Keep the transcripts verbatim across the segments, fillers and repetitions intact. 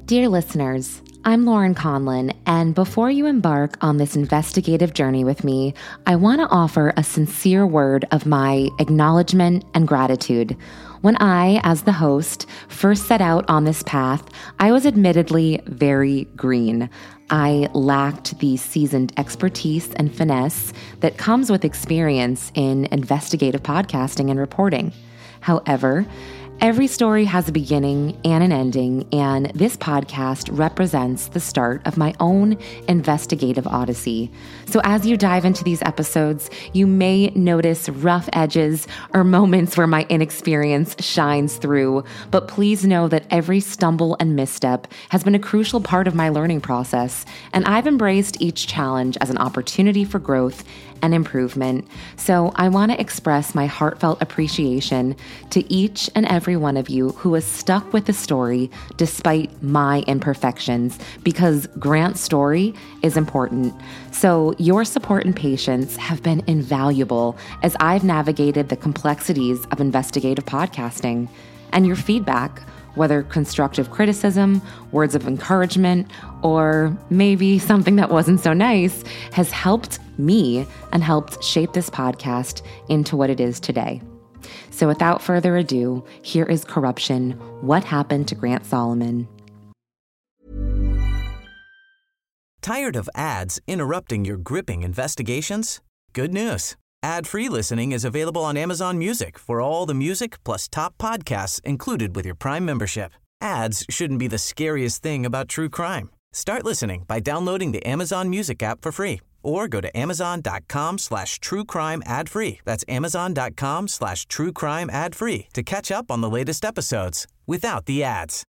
Dear listeners, I'm Lauren Conlin, and before you embark on this investigative journey with me, I want to offer a sincere word of my acknowledgement and gratitude. When I, as the host, first set out on this path, I was admittedly very green. I lacked the seasoned expertise and finesse that comes with experience in investigative podcasting and reporting. However, every story has a beginning and an ending, and this podcast represents the start of my own investigative odyssey. So as you dive into these episodes, you may notice rough edges or moments where my inexperience shines through, but please know that every stumble and misstep has been a crucial part of my learning process, and I've embraced each challenge as an opportunity for growth and improvement. So I want to express my heartfelt appreciation to each and every one of you who has stuck with the story despite my imperfections, because Grant's story is important. So your support and patience have been invaluable as I've navigated the complexities of investigative podcasting. And your feedback, whether constructive criticism, words of encouragement, or maybe something that wasn't so nice, has helped me and helped shape this podcast into what it is today. So without further ado, here is Corruption: What Happened to Grant Solomon. Tired of ads interrupting your gripping investigations? Good news. Ad-free listening is available on Amazon Music for all the music plus top podcasts included with your Prime membership. Ads shouldn't be the scariest thing about true crime. Start listening by downloading the Amazon Music app for free or go to amazon.com slash true crime ad free. That's amazon.com slash true crime ad free to catch up on the latest episodes without the ads.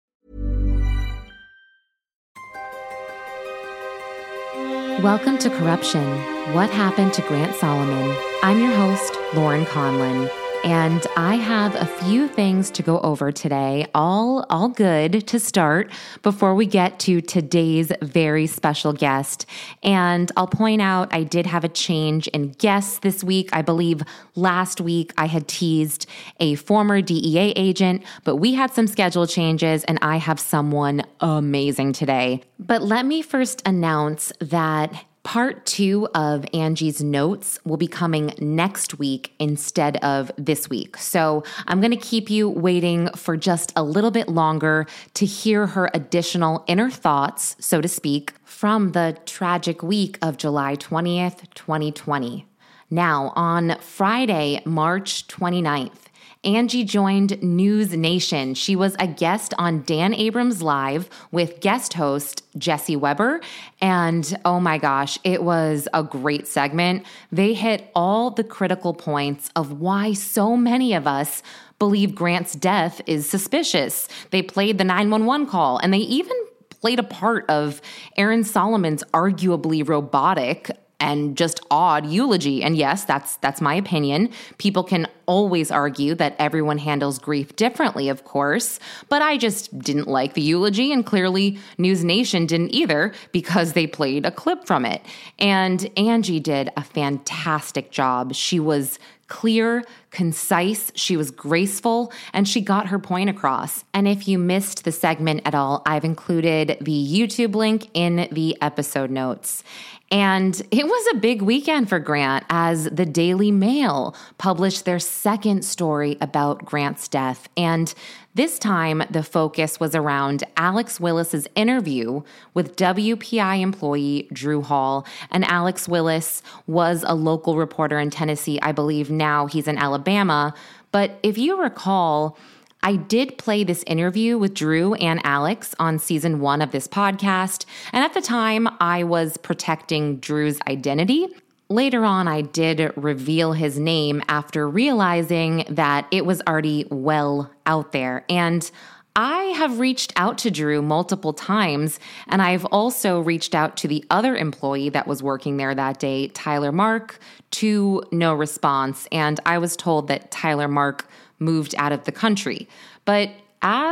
Welcome to Corruption: What Happened to Grant Solomon. I'm your host, Lauren Conlin, and I have a few things to go over today, all, all good to start before we get to today's very special guest. And I'll point out I did have a change in guests this week. I believe last week I had teased a former D E A agent, but we had some schedule changes and I have someone amazing today. But let me first announce that part two of Angie's notes will be coming next week instead of this week. So I'm going to keep you waiting for just a little bit longer to hear her additional inner thoughts, so to speak, from the tragic week of July twentieth, twenty twenty. Now, on Friday, March twenty-ninth, Angie joined News Nation. She was a guest on Dan Abrams Live with guest host Jesse Weber. And oh my gosh, it was a great segment. They hit all the critical points of why so many of us believe Grant's death is suspicious. They played the nine one one call, and they even played a part of Aaron Solomon's arguably robotic and just odd eulogy. And yes, that's that's my opinion. People can always argue that everyone handles grief differently, of course, but I just didn't like the eulogy, and clearly News Nation didn't either because they played a clip from it. And Angie did a fantastic job. She was clear, concise, she was graceful, and she got her point across. And if you missed the segment at all, I've included the YouTube link in the episode notes. And it was a big weekend for Grant as the Daily Mail published their second story about Grant's death. And this time, the focus was around Alex Willis's interview with W P I employee Drew Hall. And Alex Willis was a local reporter in Tennessee. I believe now he's in Alabama. But if you recall, I did play this interview with Drew and Alex on season one of this podcast, and at the time, I was protecting Drew's identity. Later on, I did reveal his name after realizing that it was already well out there, and I have reached out to Drew multiple times, and I've also reached out to the other employee that was working there that day, Tyler Mark, to no response, and I was told that Tyler Mark moved out of the country. But as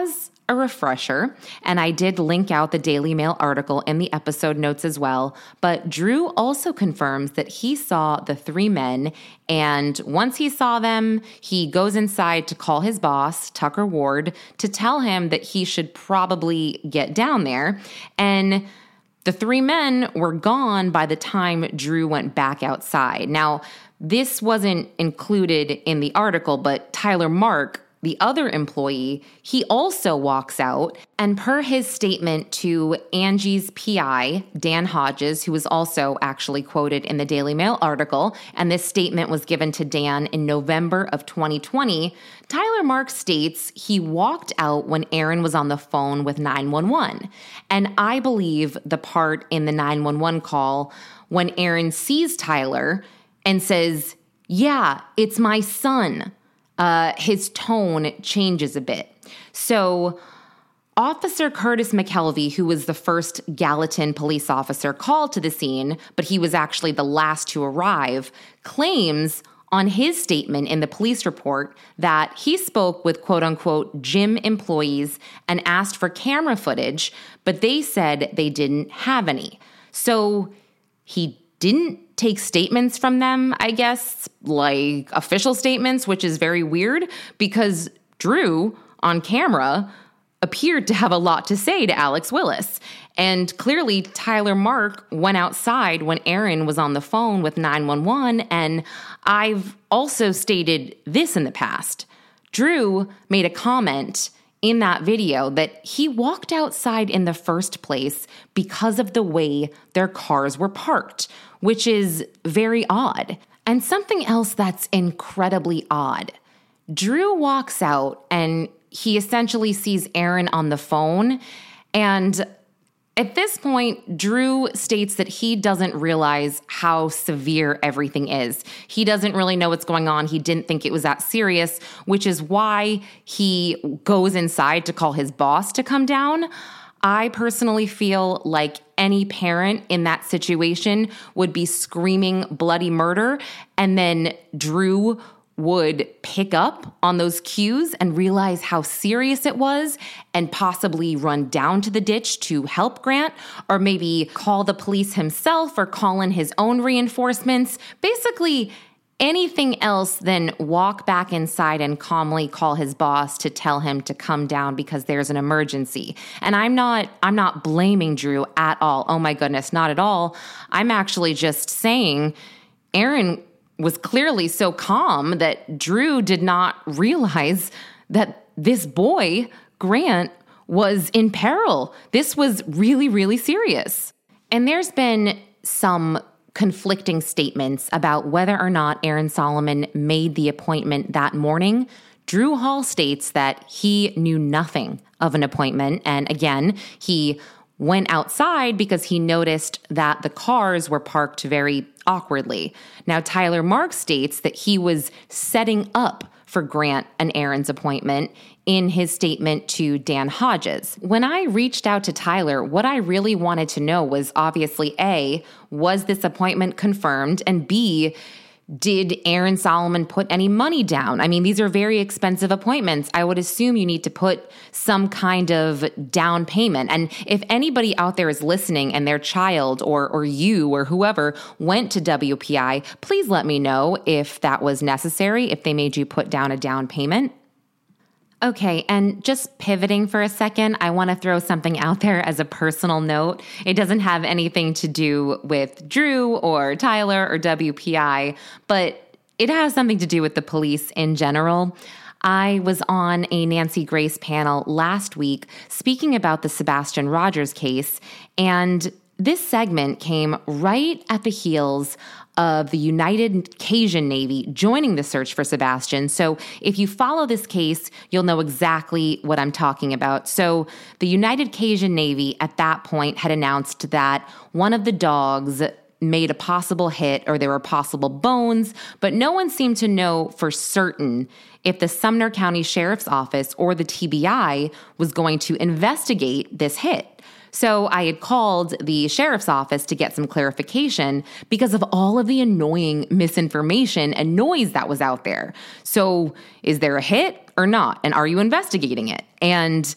a refresher, and I did link out the Daily Mail article in the episode notes as well, but Drew also confirms that he saw the three men, and once he saw them, he goes inside to call his boss, Tucker Ward, to tell him that he should probably get down there, and the three men were gone by the time Drew went back outside. Now, this wasn't included in the article, but Tyler Mark, the other employee, he also walks out, and per his statement to Angie's P I, Dan Hodges, who was also actually quoted in the Daily Mail article, and this statement was given to Dan in November of twenty twenty, Tyler Mark states he walked out when Aaron was on the phone with nine one one. And I believe the part in the nine one one call when Aaron sees Tyler and says, "Yeah, it's my son," Uh, his tone changes a bit. So Officer Curtis McKelvey, who was the first Gallatin police officer called to the scene, but he was actually the last to arrive, claims on his statement in the police report that he spoke with quote-unquote gym employees and asked for camera footage, but they said they didn't have any. So he didn't take statements from them, I guess, like official statements, which is very weird because Drew on camera appeared to have a lot to say to Alex Willis. And clearly Tyler Mark went outside when Aaron was on the phone with nine one one. And I've also stated this in the past. Drew made a comment in that video that he walked outside in the first place because of the way their cars were parked, which is very odd. And something else that's incredibly odd. Drew walks out and he essentially sees Aaron on the phone. And at this point, Drew states that he doesn't realize how severe everything is. He doesn't really know what's going on. He didn't think it was that serious, which is why he goes inside to call his boss to come down. I personally feel like any parent in that situation would be screaming bloody murder, and then Drew would pick up on those cues and realize how serious it was and possibly run down to the ditch to help Grant, or maybe call the police himself or call in his own reinforcements. Basically, anything else than walk back inside and calmly call his boss to tell him to come down because there's an emergency. And I'm not I'm not blaming Drew at all. Oh my goodness, not at all. I'm actually just saying Aaron was clearly so calm that Drew did not realize that this boy, Grant, was in peril. This was really, really serious. And there's been some conflicting statements about whether or not Aaron Solomon made the appointment that morning. Drew Hall states that he knew nothing of an appointment. And again, he went outside because he noticed that the cars were parked very awkwardly. Now, Tyler Mark states that he was setting up for Grant and Aaron's appointment in his statement to Dan Hodges. When I reached out to Tyler, what I really wanted to know was obviously A, was this appointment confirmed? And B, did Aaron Solomon put any money down? I mean, these are very expensive appointments. I would assume you need to put some kind of down payment. And if anybody out there is listening and their child or or you or whoever went to W P I, please let me know if that was necessary, if they made you put down a down payment. Okay, and just pivoting for a second, I want to throw something out there as a personal note. It doesn't have anything to do with Drew or Tyler or W P I, but it has something to do with the police in general. I was on a Nancy Grace panel last week speaking about the Sebastian Rogers case, and this segment came right at the heels of the United Cajun Navy joining the search for Sebastian. So if you follow this case, you'll know exactly what I'm talking about. So the United Cajun Navy at that point had announced that one of the dogs made a possible hit or there were possible bones, but no one seemed to know for certain if the Sumner County Sheriff's Office or the T B I was going to investigate this hit. So I had called the sheriff's office to get some clarification because of all of the annoying misinformation and noise that was out there. So is there a hit or not? And are you investigating it? And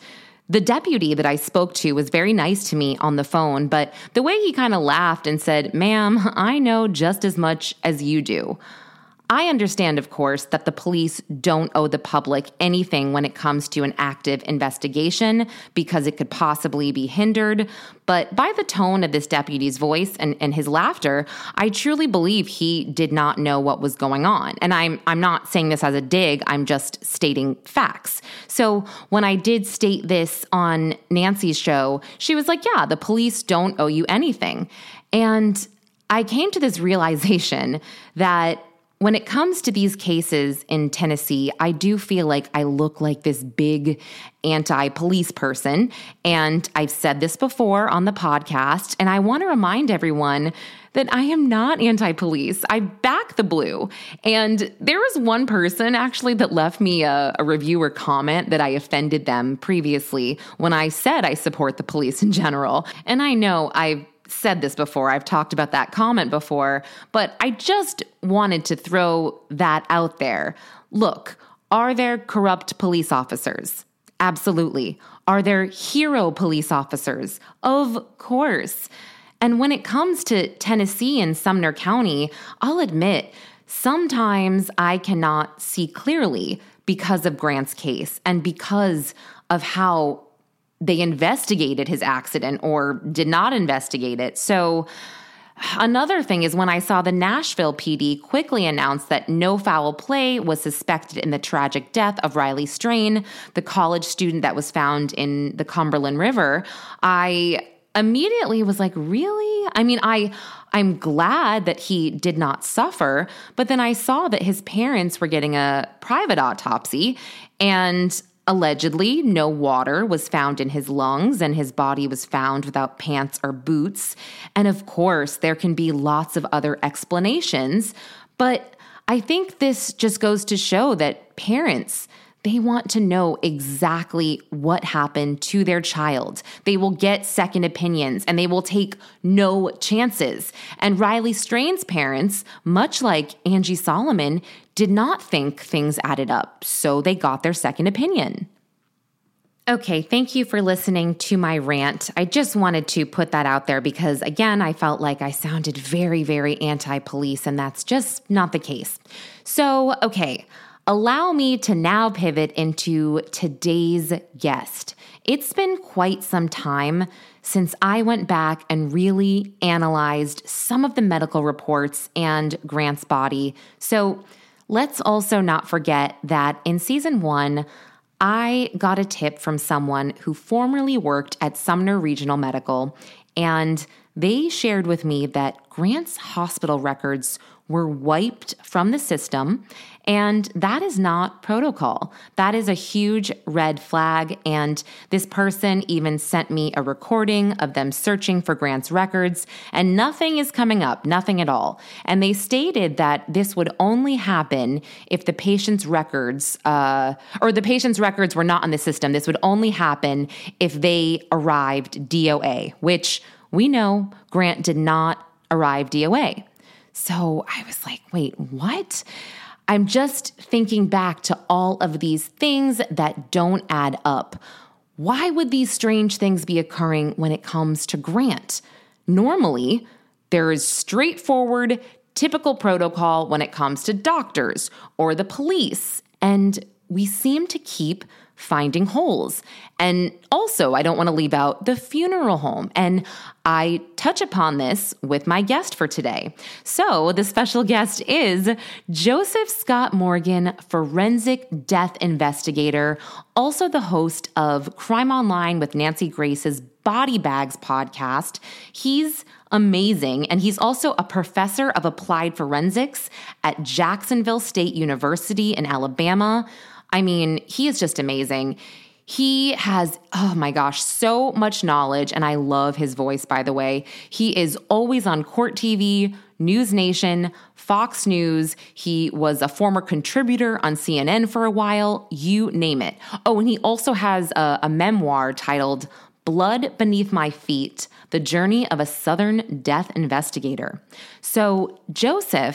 The deputy that I spoke to was very nice to me on the phone, but the way he kind of laughed and said, "Ma'am, I know just as much as you do." I understand, of course, that the police don't owe the public anything when it comes to an active investigation because it could possibly be hindered. But by the tone of this deputy's voice and, and his laughter, I truly believe he did not know what was going on. And I'm I'm not saying this as a dig, I'm just stating facts. So when I did state this on Nancy's show, she was like, yeah, the police don't owe you anything. And I came to this realization that when it comes to these cases in Tennessee, I do feel like I look like this big anti-police person. And I've said this before on the podcast, and I want to remind everyone that I am not anti-police. I back the blue. And there was one person actually that left me a, a review or comment that I offended them previously when I said I support the police in general. And I know I've said this before. I've talked about that comment before, but I just wanted to throw that out there. Look, are there corrupt police officers? Absolutely. Are there hero police officers? Of course. And when it comes to Tennessee and Sumner County, I'll admit, sometimes I cannot see clearly because of Grant's case and because of how they investigated his accident or did not investigate it. So another thing is when I saw the Nashville P D quickly announce that no foul play was suspected in the tragic death of Riley Strain, the college student that was found in the Cumberland River, I immediately was like, really? I mean, I, I'm glad that he did not suffer, but then I saw that his parents were getting a private autopsy, and allegedly, no water was found in his lungs and his body was found without pants or boots. And of course, there can be lots of other explanations, but I think this just goes to show that parents, they want to know exactly what happened to their child. They will get second opinions and they will take no chances. And Riley Strain's parents, much like Angie Solomon, did not think things added up, so they got their second opinion. Okay, thank you for listening to my rant. I just wanted to put that out there because, again, I felt like I sounded very, very anti-police, and that's just not the case. So, okay, allow me to now pivot into today's guest. It's been quite some time since I went back and really analyzed some of the medical reports and Grant's body. So let's also not forget that in season one, I got a tip from someone who formerly worked at Sumner Regional Medical, and they shared with me that Grant's hospital records were wiped from the system, and that is not protocol. That is a huge red flag, and this person even sent me a recording of them searching for Grant's records, and nothing is coming up, nothing at all. And they stated that this would only happen if the patient's records, uh, or the patient's records were not in the system. This would only happen if they arrived D O A, which we know Grant did not arrive D O A. So I was like, wait, what? I'm just thinking back to all of these things that don't add up. Why would these strange things be occurring when it comes to Grant? Normally, there is straightforward, typical protocol when it comes to doctors or the police, and we seem to keep finding holes. And also, I don't want to leave out the funeral home. And I touch upon this with my guest for today. So the special guest is Joseph Scott Morgan, forensic death investigator, also the host of Crime Online with Nancy Grace's Body Bags podcast. He's amazing, and he's also a professor of applied forensics at Jacksonville State University in Alabama. I mean, he is just amazing. He has, oh my gosh, so much knowledge, and I love his voice, by the way. He is always on Court T V, News Nation, Fox News. He was a former contributor on C N N for a while, you name it. Oh, and he also has a, a memoir titled Blood Beneath My Feet, The Journey of a Southern Death Investigator. So Joseph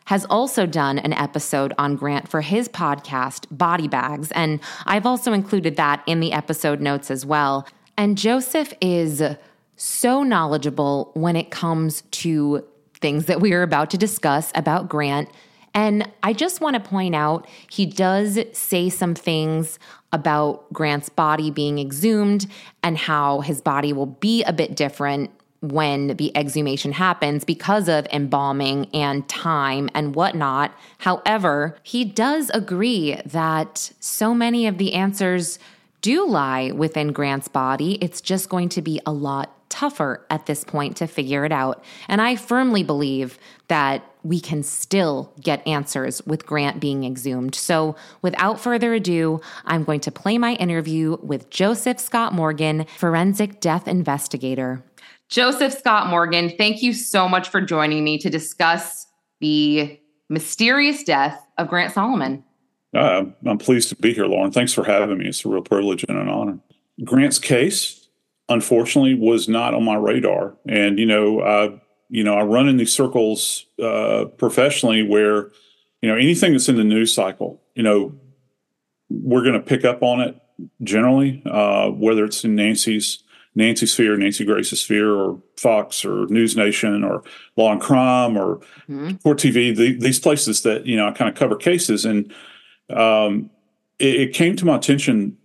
has also done an episode on Grant for his podcast, Body Bags, and I've also included that in the episode notes as well. And Joseph is so knowledgeable when it comes to things that we are about to discuss about Grant. And I just want to point out, he does say some things about Grant's body being exhumed and how his body will be a bit different when the exhumation happens because of embalming and time and whatnot. However, he does agree that so many of the answers do lie within Grant's body. It's just going to be a lot tougher at this point to figure it out. And I firmly believe that we can still get answers with Grant being exhumed. So without further ado, I'm going to play my interview with Joseph Scott Morgan, forensic death investigator. Joseph Scott Morgan, thank you so much for joining me to discuss the mysterious death of Grant Solomon. Uh, I'm pleased to be here, Lauren. Thanks for having me. It's a real privilege and an honor. Grant's case, unfortunately, was not on my radar. And, you know, I, you know, I run in these circles uh, professionally where, you know, anything that's in the news cycle, you know, we're going to pick up on it generally, uh, whether it's in Nancy's Nancy Sphere, Nancy Grace's Sphere, or Fox, or News Nation, or Law and Crime, or mm-hmm. Court T V, the, these places that, you know, I kind of cover cases. And um, it, it came to my attention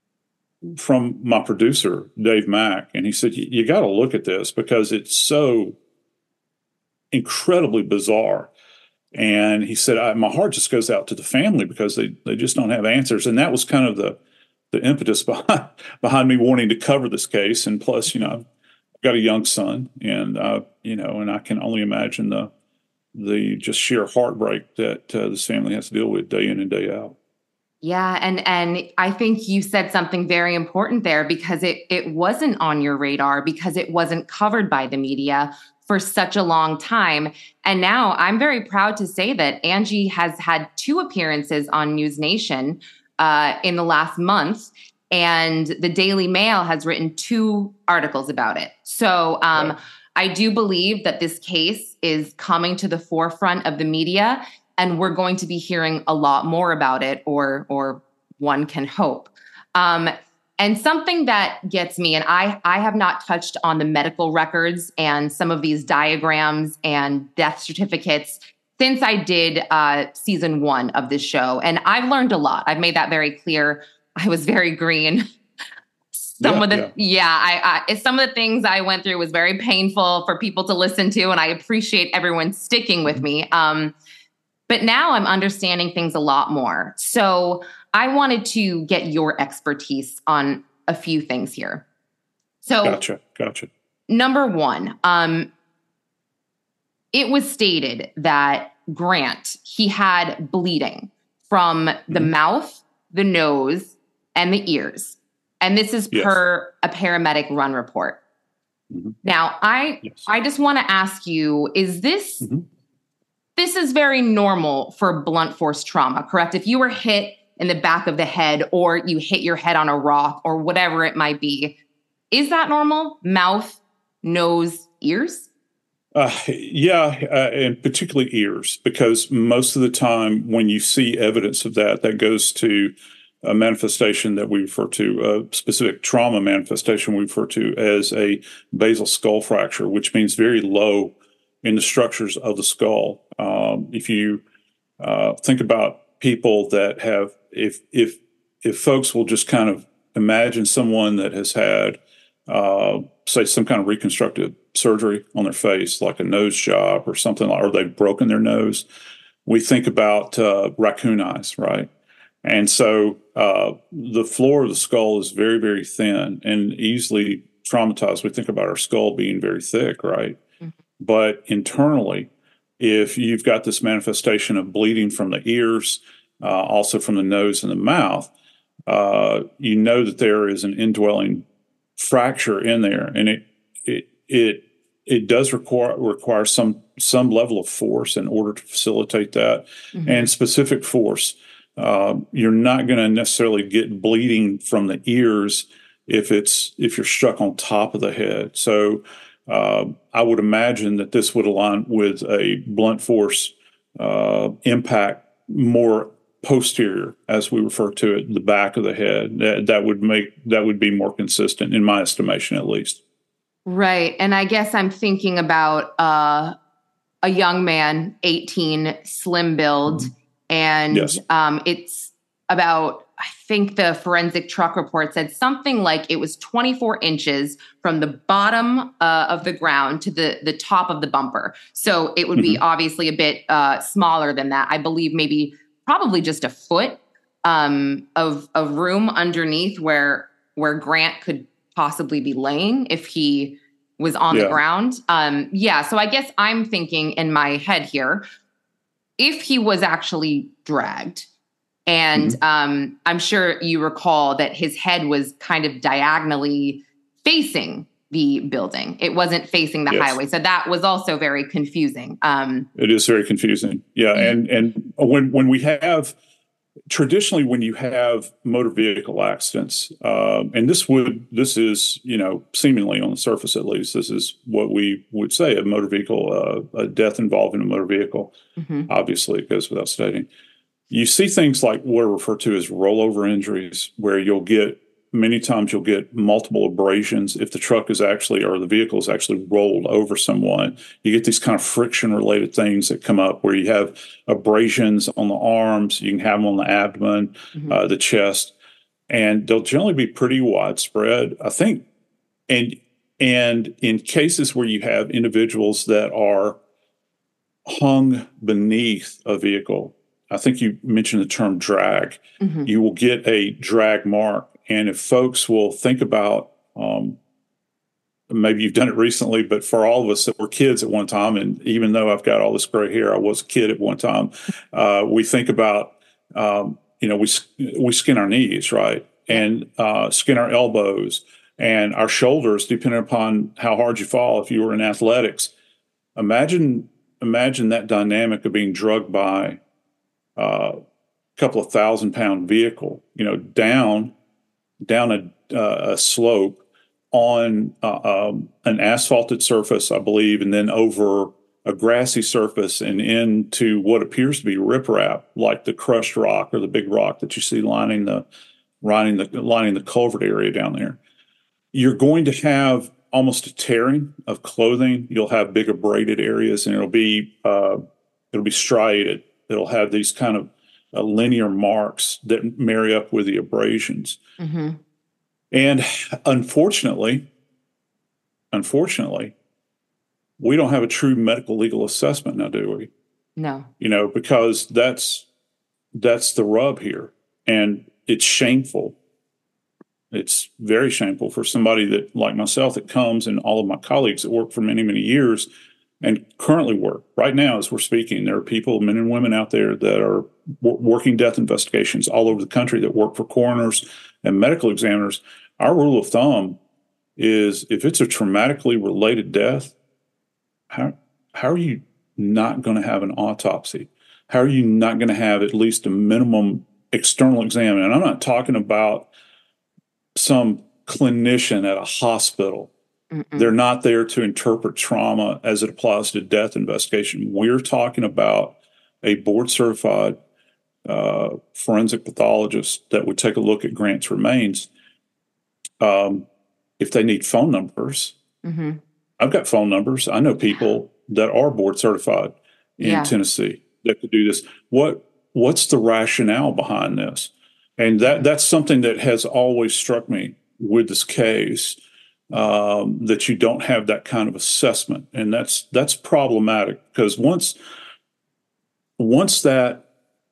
from my producer, Dave Mack, and he said, you got to look at this because it's so incredibly bizarre. And he said, I, my heart just goes out to the family because they, they just don't have answers. And that was kind of the the impetus behind, behind me wanting to cover this case. And plus, you know, I've got a young son, and, uh, you know, and I can only imagine the the just sheer heartbreak that uh, this family has to deal with day in and day out. Yeah. And, and I think you said something very important there, because it, it wasn't on your radar because it wasn't covered by the media for such a long time. And now I'm very proud to say that Angie has had two appearances on News Nation uh, in the last month, and the Daily Mail has written two articles about it. So um, right. I do believe that this case is coming to the forefront of the media, and we're going to be hearing a lot more about it, or or one can hope. Um, and something that gets me, and I, I have not touched on the medical records and some of these diagrams and death certificates since I did uh, season one of this show. And I've learned a lot. I've made that very clear. I was very green. Some yeah, of the, yeah, yeah I, I, some of the things I went through was very painful for people to listen to, and I appreciate everyone sticking with me. Um, but now I'm understanding things a lot more. So I wanted to get your expertise on a few things here. So gotcha, gotcha. Number one, um, it was stated that Grant, he had bleeding from the mm-hmm. mouth, the nose, and the ears. And this is yes. per a paramedic run report. Mm-hmm. Now, I yes. I just want to ask you, is this, mm-hmm. this is very normal for blunt force trauma, correct? If you were hit in the back of the head, or you hit your head on a rock, or whatever it might be, is that normal? Mouth, nose, ears? Uh, yeah, uh, and particularly ears, because most of the time when you see evidence of that, that goes to a manifestation that we refer to, a specific trauma manifestation we refer to as a basal skull fracture, which means very low in the structures of the skull. Um, if you uh, think about people that have, if if if folks will just kind of imagine someone that has had, uh, say, some kind of reconstructive surgery on their face, like a nose job or something, like, or they've broken their nose, we think about uh, raccoon eyes, right? And so uh, the floor of the skull is very, very thin and easily traumatized. We think about our skull being very thick, right? Mm-hmm. But internally, if you've got this manifestation of bleeding from the ears, uh, also from the nose and the mouth, uh, you know that there is an indwelling fracture in there, and it it it it does require require some some level of force in order to facilitate that, mm-hmm. and specific force. Uh, you're not going to necessarily get bleeding from the ears if it's if you're struck on top of the head. So uh, I would imagine that this would align with a blunt force uh, impact more posterior, as we refer to it, the back of the head. That, that would make that would be more consistent, in my estimation, at least. Right. And I guess I'm thinking about uh, a young man, eighteen, slim build, and Yes. um, it's about, I think the forensic truck report said something like it was twenty-four inches from the bottom uh, of the ground to the, the top of the bumper. So it would be Mhm. obviously a bit uh, smaller than that. I believe maybe probably just a foot um, of, of room underneath where where Grant could possibly be laying if he was on Yeah. the ground. Um, yeah, so I guess I'm thinking in my head here, if he was actually dragged, and Mhm. um, I'm sure you recall that his head was kind of diagonally facing the building. It wasn't facing the Yes. highway. So that was also very confusing. Um, It is very confusing. Yeah, and and when when we have traditionally when you have motor vehicle accidents, um, and this would this is you know seemingly on the surface at least, this is what we would say a motor vehicle, uh, a death involving a motor vehicle. mhm. Obviously, it goes without stating. You see things like what are referred to as rollover injuries, where you'll get many times you'll get multiple abrasions if the truck is actually or the vehicle is actually rolled over someone. You get these kind of friction related things that come up where you have abrasions on the arms, you can have them on the abdomen, Mhm. uh, the chest, and they'll generally be pretty widespread, I think. And and in cases where you have individuals that are hung beneath a vehicle, I think you mentioned the term drag. Mhm. You will get a drag mark. And if folks will think about, um, maybe you've done it recently, but for all of us that were kids at one time, and even though I've got all this gray hair, I was a kid at one time, uh, we think about, um, you know, we, we skin our knees, right? And uh, skin our elbows and our shoulders, depending upon how hard you fall if you were in athletics. Imagine, imagine that dynamic of being drugged by uh, a couple of thousand pound vehicle, you know, down down a, uh, a slope on uh, um, an asphalted surface, I believe, and then over a grassy surface and into what appears to be riprap, like the crushed rock or the big rock that you see lining the lining the lining the culvert area down there. You're going to have almost a tearing of clothing. You'll have big abraded areas, and it'll be uh, it'll be striated. It'll have these kind of uh, linear marks that marry up with the abrasions. Mhm. And unfortunately, unfortunately, we don't have a true medical legal assessment now, do we? No. You know, because that's that's the rub here, and it's shameful. It's very shameful for somebody that, like myself, that comes and all of my colleagues that work for many, many years and currently work right now as we're speaking. There are people, men and women out there that are w- working death investigations all over the country that work for coroners and medical examiners. Our rule of thumb is if it's a traumatically related death, how, how are you not going to have an autopsy? How are you not going to have at least a minimum external exam? And I'm not talking about some clinician at a hospital. Mm-mm. They're not there to interpret trauma as it applies to death investigation. We're talking about a board certified uh, forensic pathologist that would take a look at Grant's remains. Um, if they need phone numbers, Mhm. I've got phone numbers. I know people that are board certified in Yeah. Tennessee that could do this. What what's the rationale behind this? And that that's something that has always struck me with this case, um, that you don't have that kind of assessment, and that's that's problematic because once once that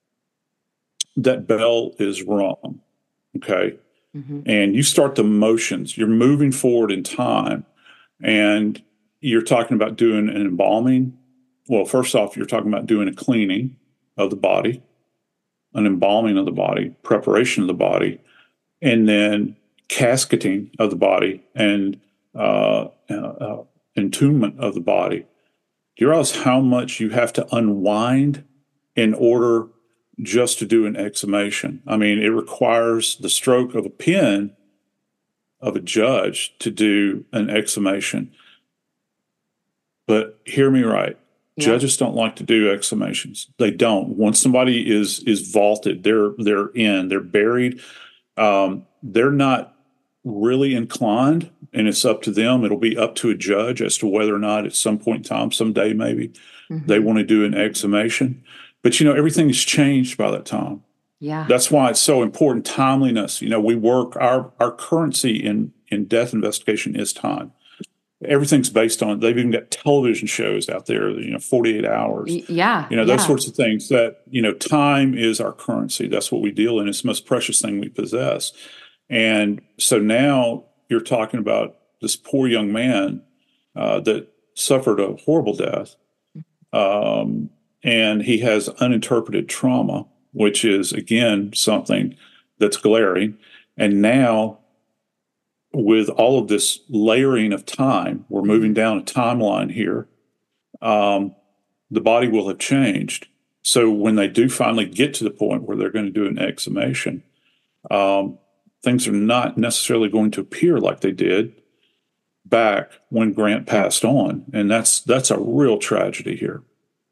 that bell is rung, okay, Mhm. and you start the motions, you're moving forward in time, and you're talking about doing an embalming. Well, first off, you're talking about doing a cleaning of the body, an embalming of the body, preparation of the body, and then casketing of the body and uh, uh, uh, entombment of the body. Do you realize how much you have to unwind in order just to do an exhumation? I mean, it requires the stroke of a pen of a judge to do an exhumation. But hear me right. Yeah. Judges don't like to do exhumations. They don't. Once somebody is is vaulted, they're they're in, they're buried. Um, they're not really inclined, and it's up to them. It'll be up to a judge as to whether or not at some point in time, someday maybe, Mm-hmm. they want to do an exhumation. But you know, everything's changed by that time. Yeah. That's why it's so important. Timeliness. You know, we work our our currency in in death investigation is time. Everything's based on. They've even got television shows out there. You know, forty-eight hours. Y- Yeah. You know, those yeah. sorts of things. That you know, time is our currency. That's what we deal in. It's the most precious thing we possess. And so now you're talking about this poor young man uh, that suffered a horrible death, um, and he has uninterpreted trauma, which is again something that's glaring. And now, with all of this layering of time, we're moving down a timeline here. Um, the body will have changed. So when they do finally get to the point where they're going to do an exhumation, um, things are not necessarily going to appear like they did back when Grant passed on. And that's that's a real tragedy here.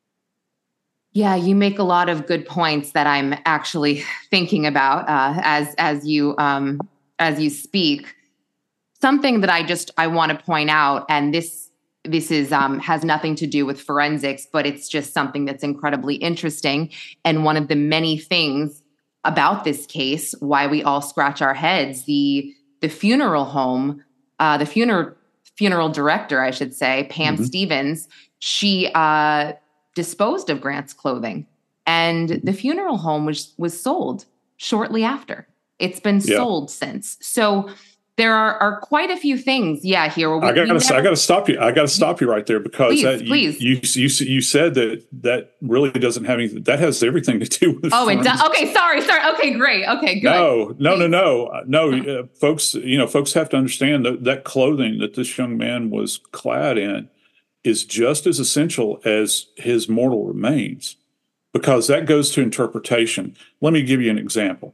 Yeah, you make a lot of good points that I'm actually thinking about uh, as as you um, as you speak. Something that I just I want to point out, and this this is um, has nothing to do with forensics, but it's just something that's incredibly interesting. And one of the many things about this case, why we all scratch our heads, the the funeral home, uh, the funeral funeral director, I should say, Pam Mm-hmm. Stevens, she uh, disposed of Grant's clothing, and the funeral home was was sold shortly after. It's been Yeah. sold since. So there are, are quite a few things, yeah, here. Where we, I got we to I got to stop you. I got to stop you right there because Please, that, you, please. You, you you said that that really doesn't have anything. That has everything to do with. Oh, it does. forensics. Okay, sorry, sorry. Okay, great. Okay, good. No, no, no, Please. no, Uh, no. Uh, folks, you know, folks have to understand that that clothing that this young man was clad in is just as essential as his mortal remains, because that goes to interpretation. Let me give you an example.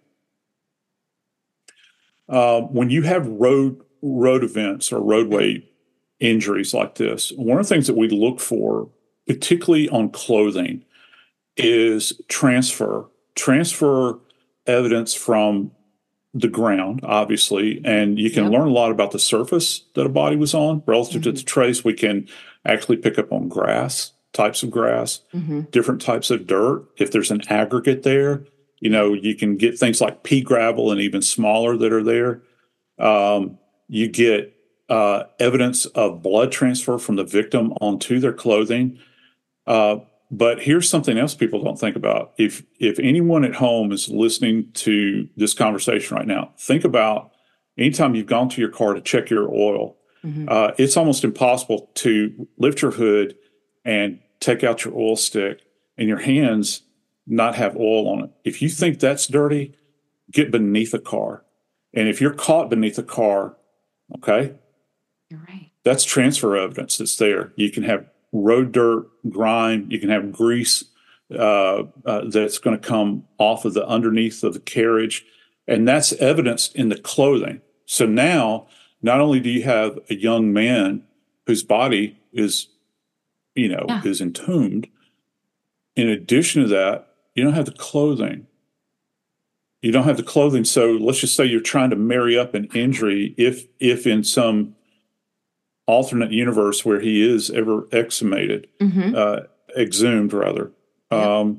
Uh, when you have road road events or roadway injuries like this, one of the things that we look for, particularly on clothing, is transfer. Transfer evidence from the ground, obviously, and you can Yep. learn a lot about the surface that a body was on relative to the trace. We can actually pick up on grass, types of grass, Mm-hmm. different types of dirt. If there's an aggregate there, you know, you can get things like pea gravel and even smaller that are there. Um, you get uh, evidence of blood transfer from the victim onto their clothing. Uh, but here's something else people don't think about. If if anyone at home is listening to this conversation right now, think about anytime you've gone to your car to check your oil. Mm-hmm. Uh, it's almost impossible to lift your hood and take out your oil stick and your hands not have oil on it. If you think that's dirty, get beneath a car. And if you're caught beneath a car, okay, You're right. that's transfer evidence that's there. You can have road dirt, grime, you can have grease uh, uh, that's going to come off of the underneath of the carriage. And that's evidenced in the clothing. So now, not only do you have a young man whose body is, you know, Yeah. is entombed, in addition to that, you don't have the clothing. You don't have the clothing. So let's just say you're trying to marry up an injury. If, if in some alternate universe where he is ever exhumated, Mm-hmm. uh, exhumed rather, Yep. um,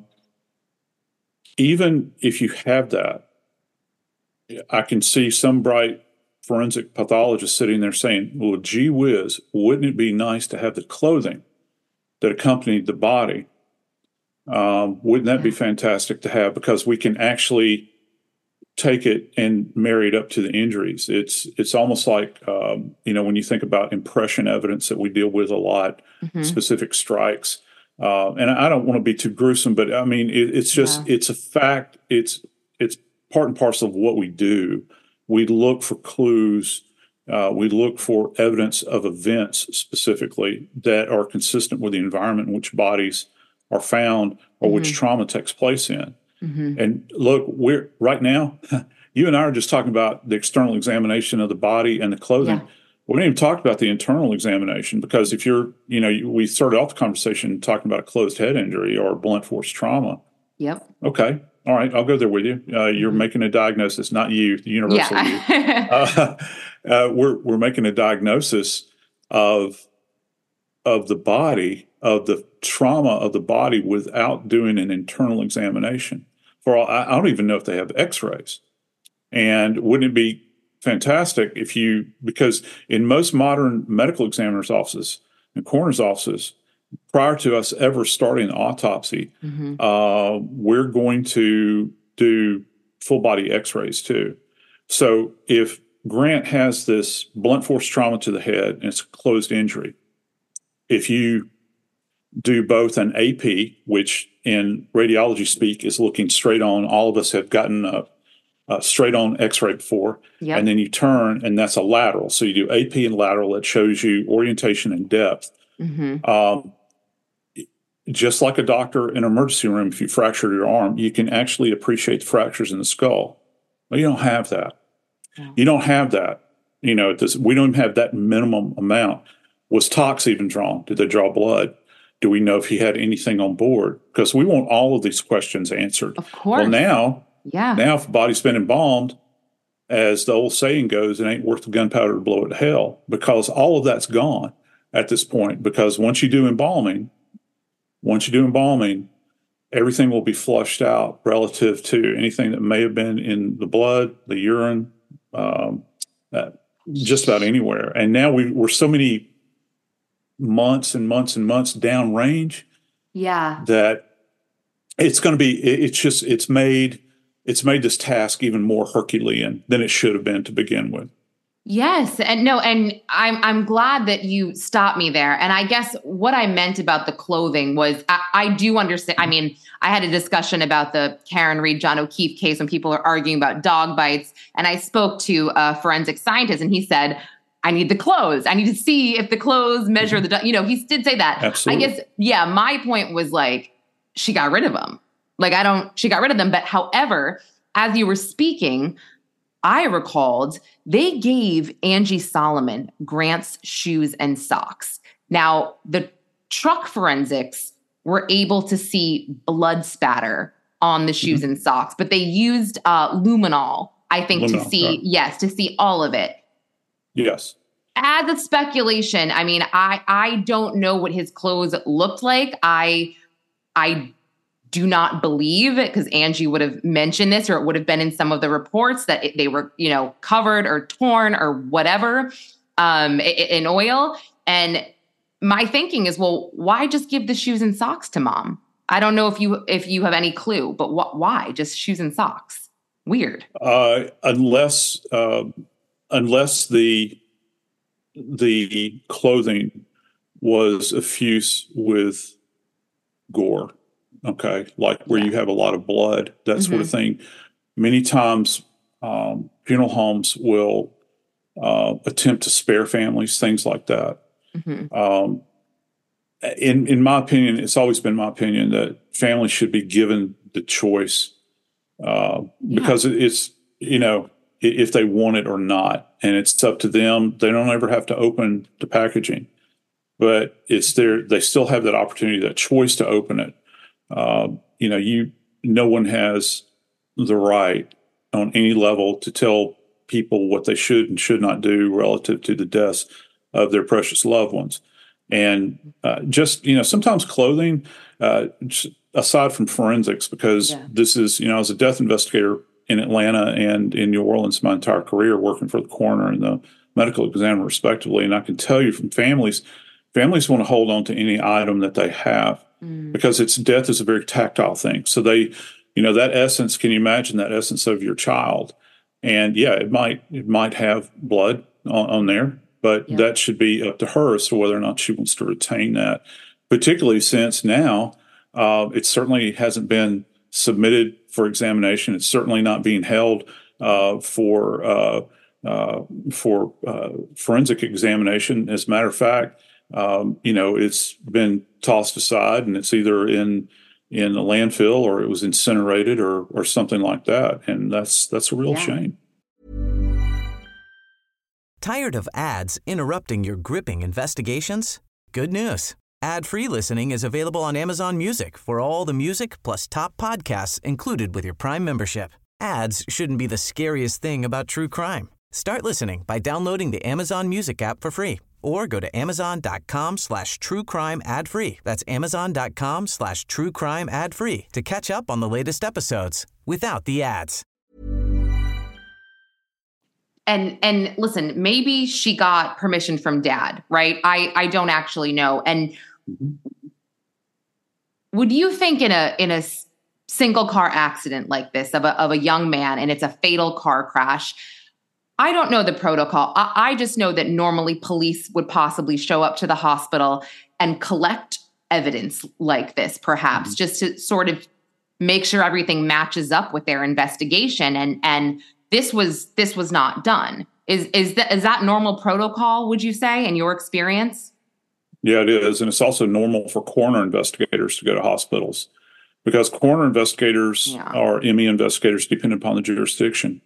even if you have that, I can see some bright forensic pathologist sitting there saying, well, gee whiz, wouldn't it be nice to have the clothing that accompanied the body? Um, wouldn't that be fantastic to have? Because we can actually take it and marry it up to the injuries. It's it's almost like, um, you know, when you think about impression evidence that we deal with a lot, Mm-hmm. specific strikes. Uh, and I don't want to be too gruesome, but I mean, it, it's just, Yeah. it's a fact. It's, it's part and parcel of what we do. We look for clues. Uh, we look for evidence of events specifically that are consistent with the environment in which bodies are found or which Mhm. trauma takes place in. Mm-hmm. And look, we're right now, you and I are just talking about the external examination of the body and the clothing. Yeah. We didn't even talk about the internal examination, because if you're, you know, we started off the conversation talking about a closed head injury or blunt force trauma. Yep. Okay. All right. I'll go there with you. Uh, you're mm-hmm. making a diagnosis, not you, the universal yeah. you. uh, uh, we're we're making a diagnosis of of the body, of the trauma of the body, without doing an internal examination. For all, I, I don't even know if they have X-rays. And wouldn't it be fantastic if you, because in most modern medical examiners' offices and coroner's offices, prior to us ever starting the autopsy, mm-hmm. uh, we're going to do full body X-rays too. So if Grant has this blunt force trauma to the head and it's a closed injury, if you do both an A P, which in radiology speak is looking straight on, all of us have gotten a Uh, straight on X-ray before, yep. and then you turn, and that's a lateral. So you do A P and lateral. That shows you orientation and depth. Mm-hmm. Um, just like a doctor in an emergency room, if you fracture your arm, you can actually appreciate the fractures in the skull. Well, you don't have that. No. You don't have that. You know, this, we don't even have that minimum amount. Was tox even drawn? Did they draw blood? Do we know if he had anything on board? Because we want all of these questions answered. Of course. Well, now. Yeah. Now, if the body's been embalmed, as the old saying goes, it ain't worth the gunpowder to blow it to hell, because all of that's gone at this point. Because once you do embalming, once you do embalming, everything will be flushed out relative to anything that may have been in the blood, the urine, um, uh, just about anywhere. And now we, we're so many months and months and months downrange. Yeah. That it's going to be, it, it's just, it's made... It's made this task even more Herculean than it should have been to begin with. Yes. And no, and I'm I'm glad that you stopped me there. And I guess what I meant about the clothing was I, I do understand. I mean, I had a discussion about the Karen Reed, John O'Keefe case when people are arguing about dog bites. And I spoke to a forensic scientist and he said, I need the clothes. I need to see if the clothes measure the, you know, he did say that. Absolutely. I guess, yeah, my point was like, she got rid of them. Like, I don't, she got rid of them. But however, as you were speaking, I recalled they gave Angie Solomon Grant's shoes and socks. Now, the truck forensics were able to see blood spatter on the shoes mm-hmm. and socks, but they used uh, luminol, I think, luminol, to see, right. yes, to see all of it. Yes. As a speculation, I mean, I, I don't know what his clothes looked like. I, I do not believe it, because Angie would have mentioned this, or it would have been in some of the reports that it, they were, you know, covered or torn or whatever um, in oil. And my thinking is, well, why just give the shoes and socks to mom? I don't know if you if you have any clue, but wh- why just shoes and socks? Weird. Uh, unless uh, unless the the clothing was effuse with gore. Okay, like where yeah. you have a lot of blood, that mm-hmm. sort of thing. Many times, um, funeral homes will uh, attempt to spare families, things like that. Mm-hmm. Um, in in my opinion, it's always been my opinion that families should be given the choice uh, yeah. because it, it's, you know, if they want it or not, and it's up to them. They don't ever have to open the packaging, but it's their, they still have that opportunity, that choice to open it. Uh, you know, you, no one has the right on any level to tell people what they should and should not do relative to the deaths of their precious loved ones. And uh, just, you know, sometimes clothing, uh, aside from forensics, because yeah. this is, you know, I was a death investigator in Atlanta and in New Orleans my entire career, working for the coroner and the medical examiner respectively. And I can tell you from families, families want to hold on to any item that they have. Mm. Because it's death is a very tactile thing. So they, you know, that essence, can you imagine that essence of your child? And yeah, it might, it might have blood on, on there, but yeah. that should be up to her as to whether or not she wants to retain that, particularly since now uh, it certainly hasn't been submitted for examination. It's certainly not being held uh, for, uh, uh, for uh, forensic examination. As a matter of fact, Um, you know, it's been tossed aside and it's either in in a landfill or it was incinerated or or something like that. And that's that's a real yeah. shame. Tired of ads interrupting your gripping investigations? Good news. Ad-free listening is available on Amazon Music for all the music plus top podcasts included with your Prime membership. Ads shouldn't be the scariest thing about true crime. Start listening by downloading the Amazon Music app for free or go to amazon.com slash true crime ad free. That's amazon.com slash true crime ad free to catch up on the latest episodes without the ads. And and listen, maybe she got permission from dad, right? I, I don't actually know. And mm-hmm. would you think in a in a single car accident like this of a of a young man and it's a fatal car crash, I don't know the protocol. I, I just know that normally police would possibly show up to the hospital and collect evidence like this, perhaps, mm-hmm. just to sort of make sure everything matches up with their investigation. And and This was this was not done. Is is that is that normal protocol, would you say, in your experience? Yeah, it is. And it's also normal for coroner investigators to go to hospitals because coroner investigators yeah. are M E investigators depending upon the jurisdiction.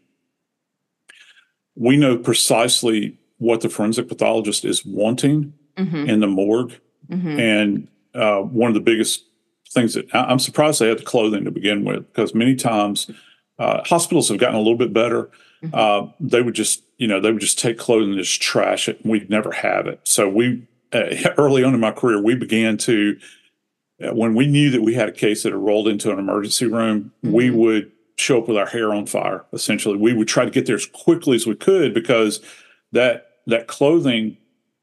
We know precisely what the forensic pathologist is wanting mm-hmm. in the morgue. Mm-hmm. And uh, one of the biggest things that I'm surprised they had the clothing to begin with, because many times Uh, hospitals have gotten a little bit better. Mm-hmm. Uh, they would just, you know, they would just take clothing and just trash it, and we'd never have it. So we, uh, early on in my career, we began to, uh, when we knew that we had a case that had rolled into an emergency room, mm-hmm. we would show up with our hair on fire. Essentially, we would try to get there as quickly as we could because that that clothing,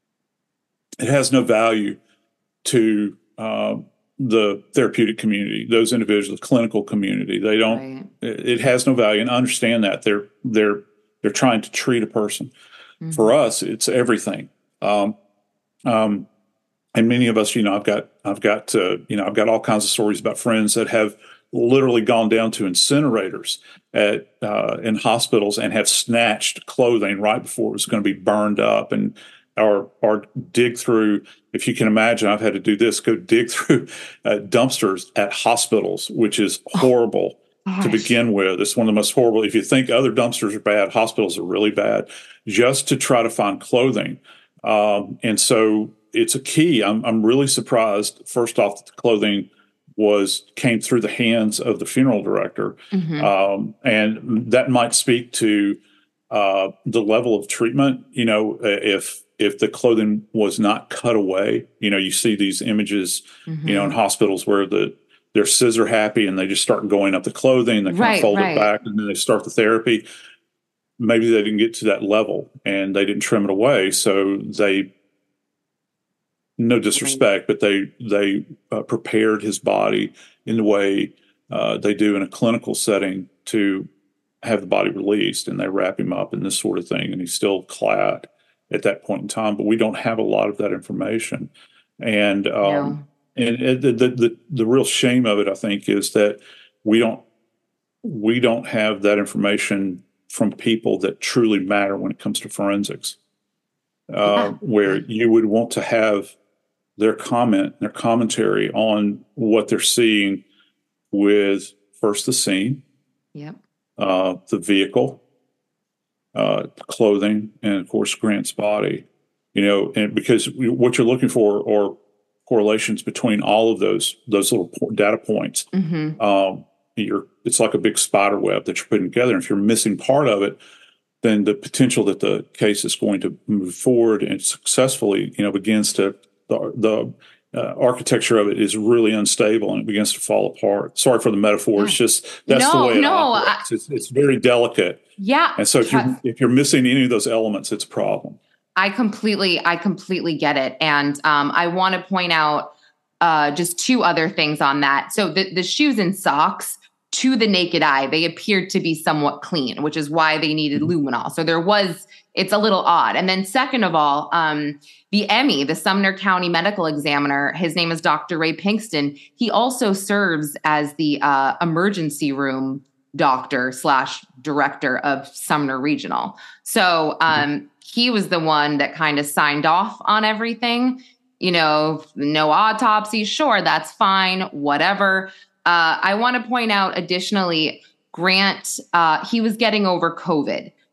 it has no value to uh, the therapeutic community, those individuals, the clinical community. They don't, right. it, it has no value. And I understand that they're, they're, they're trying to treat a person. Mm-hmm. For us, it's everything. Um, um, and many of us, you know, I've got, I've got, uh, you know, I've got all kinds of stories about friends that have literally gone down to incinerators at, uh, in hospitals and have snatched clothing right before it was going to be burned up, and, Or, or dig through, if you can imagine, I've had to do this, go dig through uh, dumpsters at hospitals, which is horrible oh, to begin with. It's one of the most horrible. If you think other dumpsters are bad, hospitals are really bad, just to try to find clothing. Um, and so it's a key. I'm, I'm really surprised, first off, that the clothing was came through the hands of the funeral director. Mm-hmm. Um, and that might speak to uh, the level of treatment. You know, if If the clothing was not cut away, you know, you see these images, mm-hmm. you know, in hospitals where the they're scissor happy and they just start going up the clothing, they kind right, of fold right. it back, and then they start the therapy. Maybe they didn't get to that level and they didn't trim it away, so they, no disrespect, right. but they they uh, prepared his body in the way uh, they do in a clinical setting to have the body released, and they wrap him up in this sort of thing, and he's still clad at that point in time, but we don't have a lot of that information. And, um, no. and it, the, the, the real shame of it, I think, is that we don't, we don't have that information from people that truly matter when it comes to forensics, uh, yeah. where you would want to have their comment, their commentary on what they're seeing with first the scene, yep. uh, the vehicle, Uh, clothing, and of course Grant's body, you know, and because what you're looking for are correlations between all of those those little po- data points. Mm-hmm. Um, you're it's like a big spider web that you're putting together. And if you're missing part of it, then the potential that the case is going to move forward and successfully, you know, begins to the the uh, architecture of it is really unstable and it begins to fall apart. Sorry for the metaphor. It's just that's no, the way it no, operates. I, it's, it's very delicate. Yeah. And so if you're, if you're missing any of those elements, it's a problem. I completely, I completely get it. And um, I want to point out uh, just two other things on that. So the, the shoes and socks, to the naked eye, they appeared to be somewhat clean, which is why they needed mm-hmm. luminol. So there was, it's a little odd. And then second of all, um, the M E, the Sumner County Medical Examiner, his name is Doctor Ray Pinkston. He also serves as the uh, emergency room doctor slash director of Sumner Regional. So um, he was the one that kind of signed off on everything. You know, no autopsy, sure, that's fine, whatever. Uh, I want to point out additionally, Grant, uh, he was getting over COVID.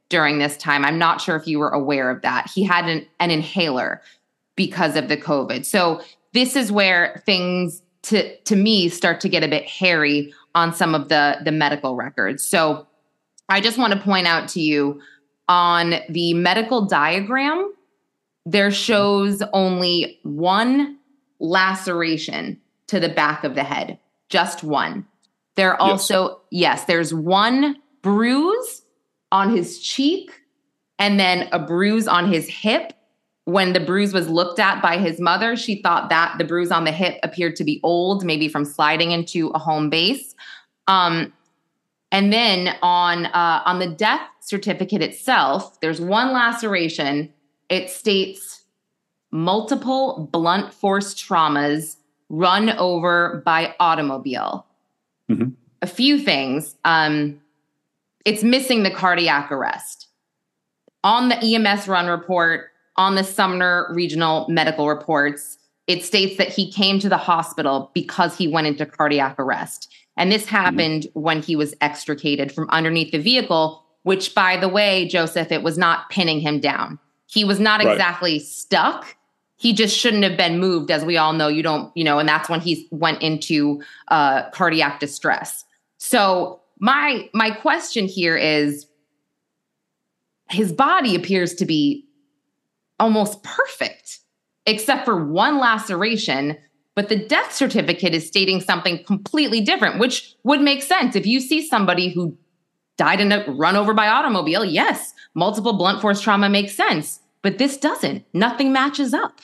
during this time. I'm not sure if you were aware of that. He had an, an inhaler because of the COVID. So this is where things to, to me start to get a bit hairy on some of the, the medical records. So I just want to point out to you on the medical diagram, there shows only one laceration to the back of the head, just one. There also, yes, yes there's one bruise on his cheek and then a bruise on his hip. When the bruise was looked at by his mother, she thought that the bruise on the hip appeared to be old, maybe from sliding into a home base. Um, and then on uh, on the death certificate itself, there's one laceration. It states multiple blunt force traumas run over by automobile. Mm-hmm. A few things. Um, it's missing the cardiac arrest. On the E M S run report, on the Sumner Regional Medical reports, it states that he came to the hospital because he went into cardiac arrest. And this happened mm-hmm. when he was extricated from underneath the vehicle, which, by the way, Joseph, it was not pinning him down. He was not right. exactly stuck. He just shouldn't have been moved. As we all know, you don't, you know, and that's when he went into uh, cardiac distress. So my my question here is, his body appears to be almost perfect, except for one laceration. But the death certificate is stating something completely different, which would make sense. If you see somebody who died in a run over by automobile, yes, multiple blunt force trauma makes sense. But this doesn't. Nothing matches up.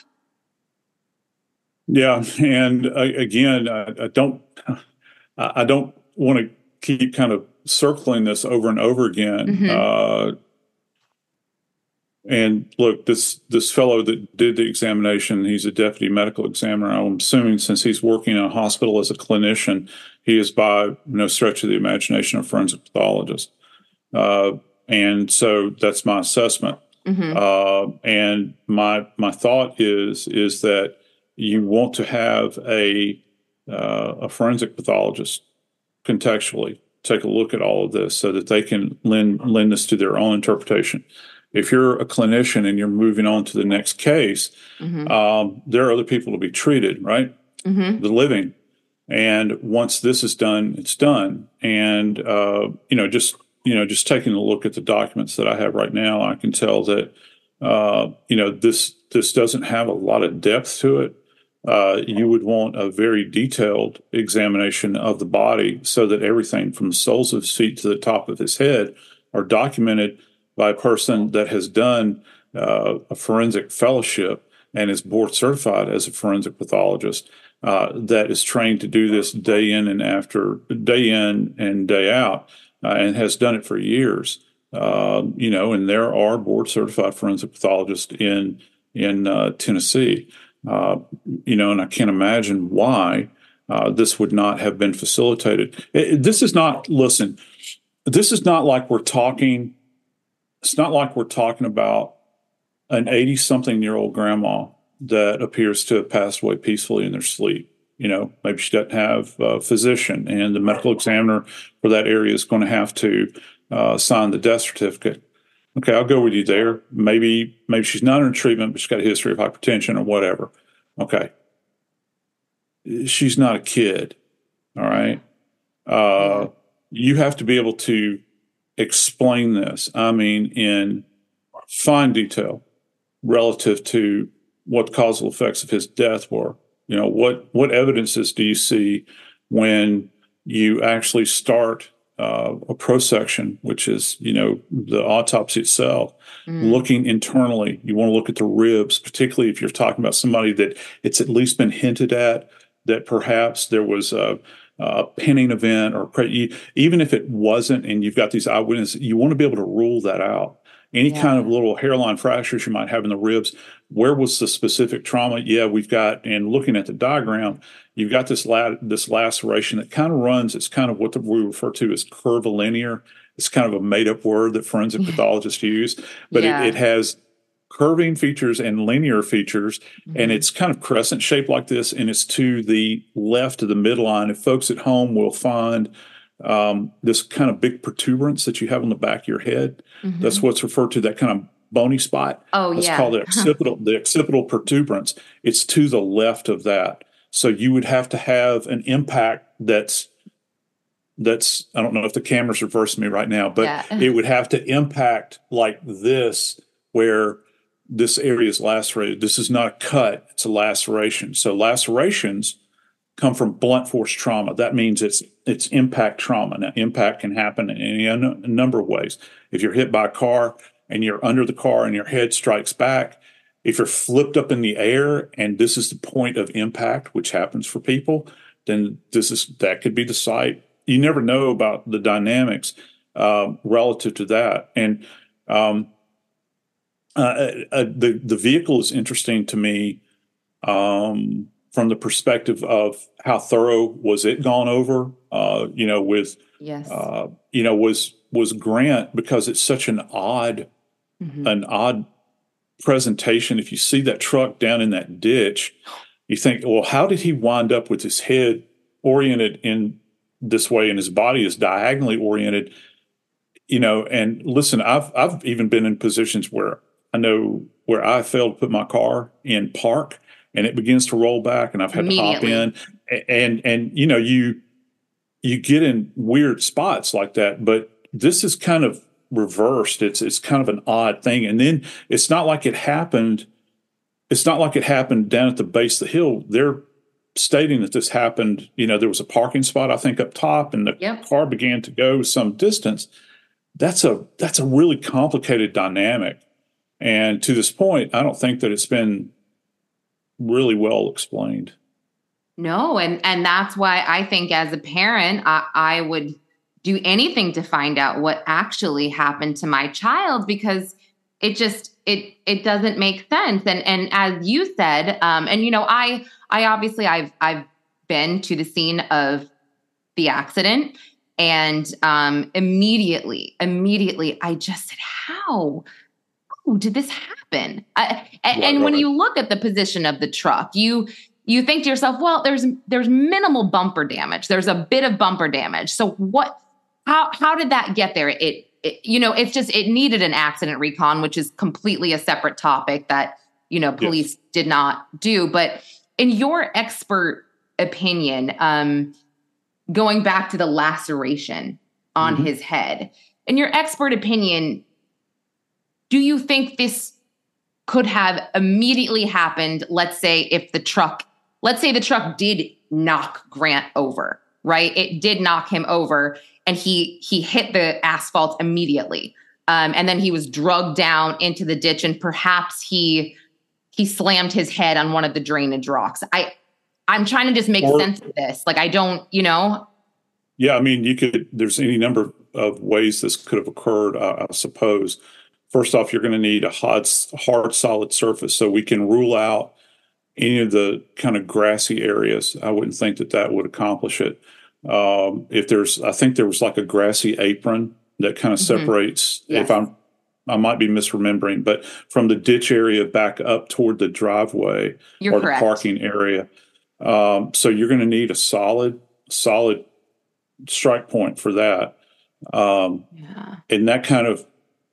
Yeah, and uh, again, I, I don't, I don't want to keep kind of circling this over and over again. Mm-hmm. Uh, and look, this this fellow that did the examination, he's a deputy medical examiner. I'm assuming since he's working in a hospital as a clinician, he is by no stretch of the imagination a forensic pathologist. Uh, and so that's my assessment. Mm-hmm. Uh, and my my thought is is that you want to have a uh, a forensic pathologist contextually take a look at all of this so that they can lend lend this to their own interpretation. If you're a clinician and you're moving on to the next case, mm-hmm. um, there are other people to be treated, right? Mm-hmm. The living. And once this is done, it's done. And uh, you know, just you know, just taking a look at the documents that I have right now, I can tell that uh, you know this this doesn't have a lot of depth to it. Uh, you would want a very detailed examination of the body so that everything from the soles of his feet to the top of his head are documented by a person that has done uh, a forensic fellowship and is board certified as a forensic pathologist uh, that is trained to do this day in and after day in and day out uh, and has done it for years. Uh, you know, and there are board certified forensic pathologists in in uh, Tennessee. Uh, you know, and I can't imagine why uh, this would not have been facilitated. It, this is not, listen, this is not like we're talking, it's not like we're talking about an eighty-something-year-old grandma that appears to have passed away peacefully in their sleep. You know, maybe she doesn't have a physician, and the medical examiner for that area is going to have to uh, sign the death certificate. Okay, I'll go with you there. Maybe maybe she's not in treatment, but she's got a history of hypertension or whatever. Okay. She's not a kid, all right? Uh, you have to be able to explain this, I mean, in fine detail relative to what the causal effects of his death were. You know, what, what evidences do you see when you actually start Uh, a prosection, which is, you know, the autopsy itself, mm. looking internally. You want to look at the ribs, particularly if you're talking about somebody that it's at least been hinted at that perhaps there was a, a pinning event, or pre- even if it wasn't, and you've got these eyewitnesses, you want to be able to rule that out. Any yeah. kind of little hairline fractures you might have in the ribs, where was the specific trauma? Yeah, we've got, and looking at the diagram, you've got this la- this laceration that kind of runs, it's kind of what the, we refer to as curvilinear. It's kind of a made-up word that forensic pathologists use, but yeah. it, it has curving features and linear features, mm-hmm. and it's kind of crescent shaped like this, and it's to the left of the midline. If folks at home will find um, this kind of big protuberance that you have on the back of your head. Mm-hmm. That's what's referred to, that kind of bony spot. Oh, That's yeah. called the occipital, the occipital protuberance. It's to the left of that. So you would have to have an impact that's, that's, I don't know if the camera's reversing me right now, but yeah. It would have to impact like this, where this area is lacerated. This is not a cut, it's a laceration. So lacerations come from blunt force trauma. That means it's it's impact trauma. Now, impact can happen in any a number of ways. If you're hit by a car and you're under the car and your head strikes back, if you're flipped up in the air and this is the point of impact, which happens for people, then this is that could be the site. You never know about the dynamics uh, relative to that. And um, uh, uh, the the vehicle is interesting to me. Um, from the perspective of how thorough was it gone over, uh, you know, with, yes. uh, you know, was, was Grant, because it's such an odd, mm-hmm. an odd presentation. If you see that truck down in that ditch, you think, well, how did he wind up with his head oriented in this way and his body is diagonally oriented? You know, and listen, I've, I've even been in positions where I know where I failed to put my car in park, and it begins to roll back, and I've had to hop in, and and you know you you get in weird spots like that. But this is kind of reversed. It's it's kind of an odd thing, and then it's not like it happened. It's not like it happened down at the base of the hill. They're stating that this happened. You know, there was a parking spot, I think, up top, and the yep. car began to go some distance. That's a that's a really complicated dynamic, and to this point, I don't think that it's been really well explained. No, and and that's why I think as a parent, I, I would do anything to find out what actually happened to my child, because it just it it doesn't make sense. And and as you said, um, and you know, I I obviously I've I've been to the scene of the accident, and um, immediately immediately I just said, how? Oh, did this happen? I, and, right, and when right. you look at the position of the truck, you you think to yourself, well, there's there's minimal bumper damage. There's a bit of bumper damage. So what? How how did that get there? It, it you know, it's just it needed an accident recon, which is completely a separate topic that you know police yes. did not do. But in your expert opinion, um, going back to the laceration on mm-hmm. his head, in your expert opinion, do you think this could have immediately happened? Let's say if the truck, let's say the truck did knock Grant over, right? It did knock him over, and he he hit the asphalt immediately. Um, and then he was drugged down into the ditch, and perhaps he he slammed his head on one of the drainage rocks. I I'm trying to just make or, sense of this. Like, I don't, you know. Yeah, I mean, you could. There's any number of ways this could have occurred, I, I suppose. First off, you're going to need a hard, hard, solid surface, so we can rule out any of the kind of grassy areas. I wouldn't think that that would accomplish it. Um, if there's, I think there was like a grassy apron that kind of mm-hmm. separates. Yes. If I'm, I might be misremembering, but from the ditch area back up toward the driveway you're or correct. The parking area. Um, so you're going to need a solid, solid strike point for that. Um, yeah. And that kind of,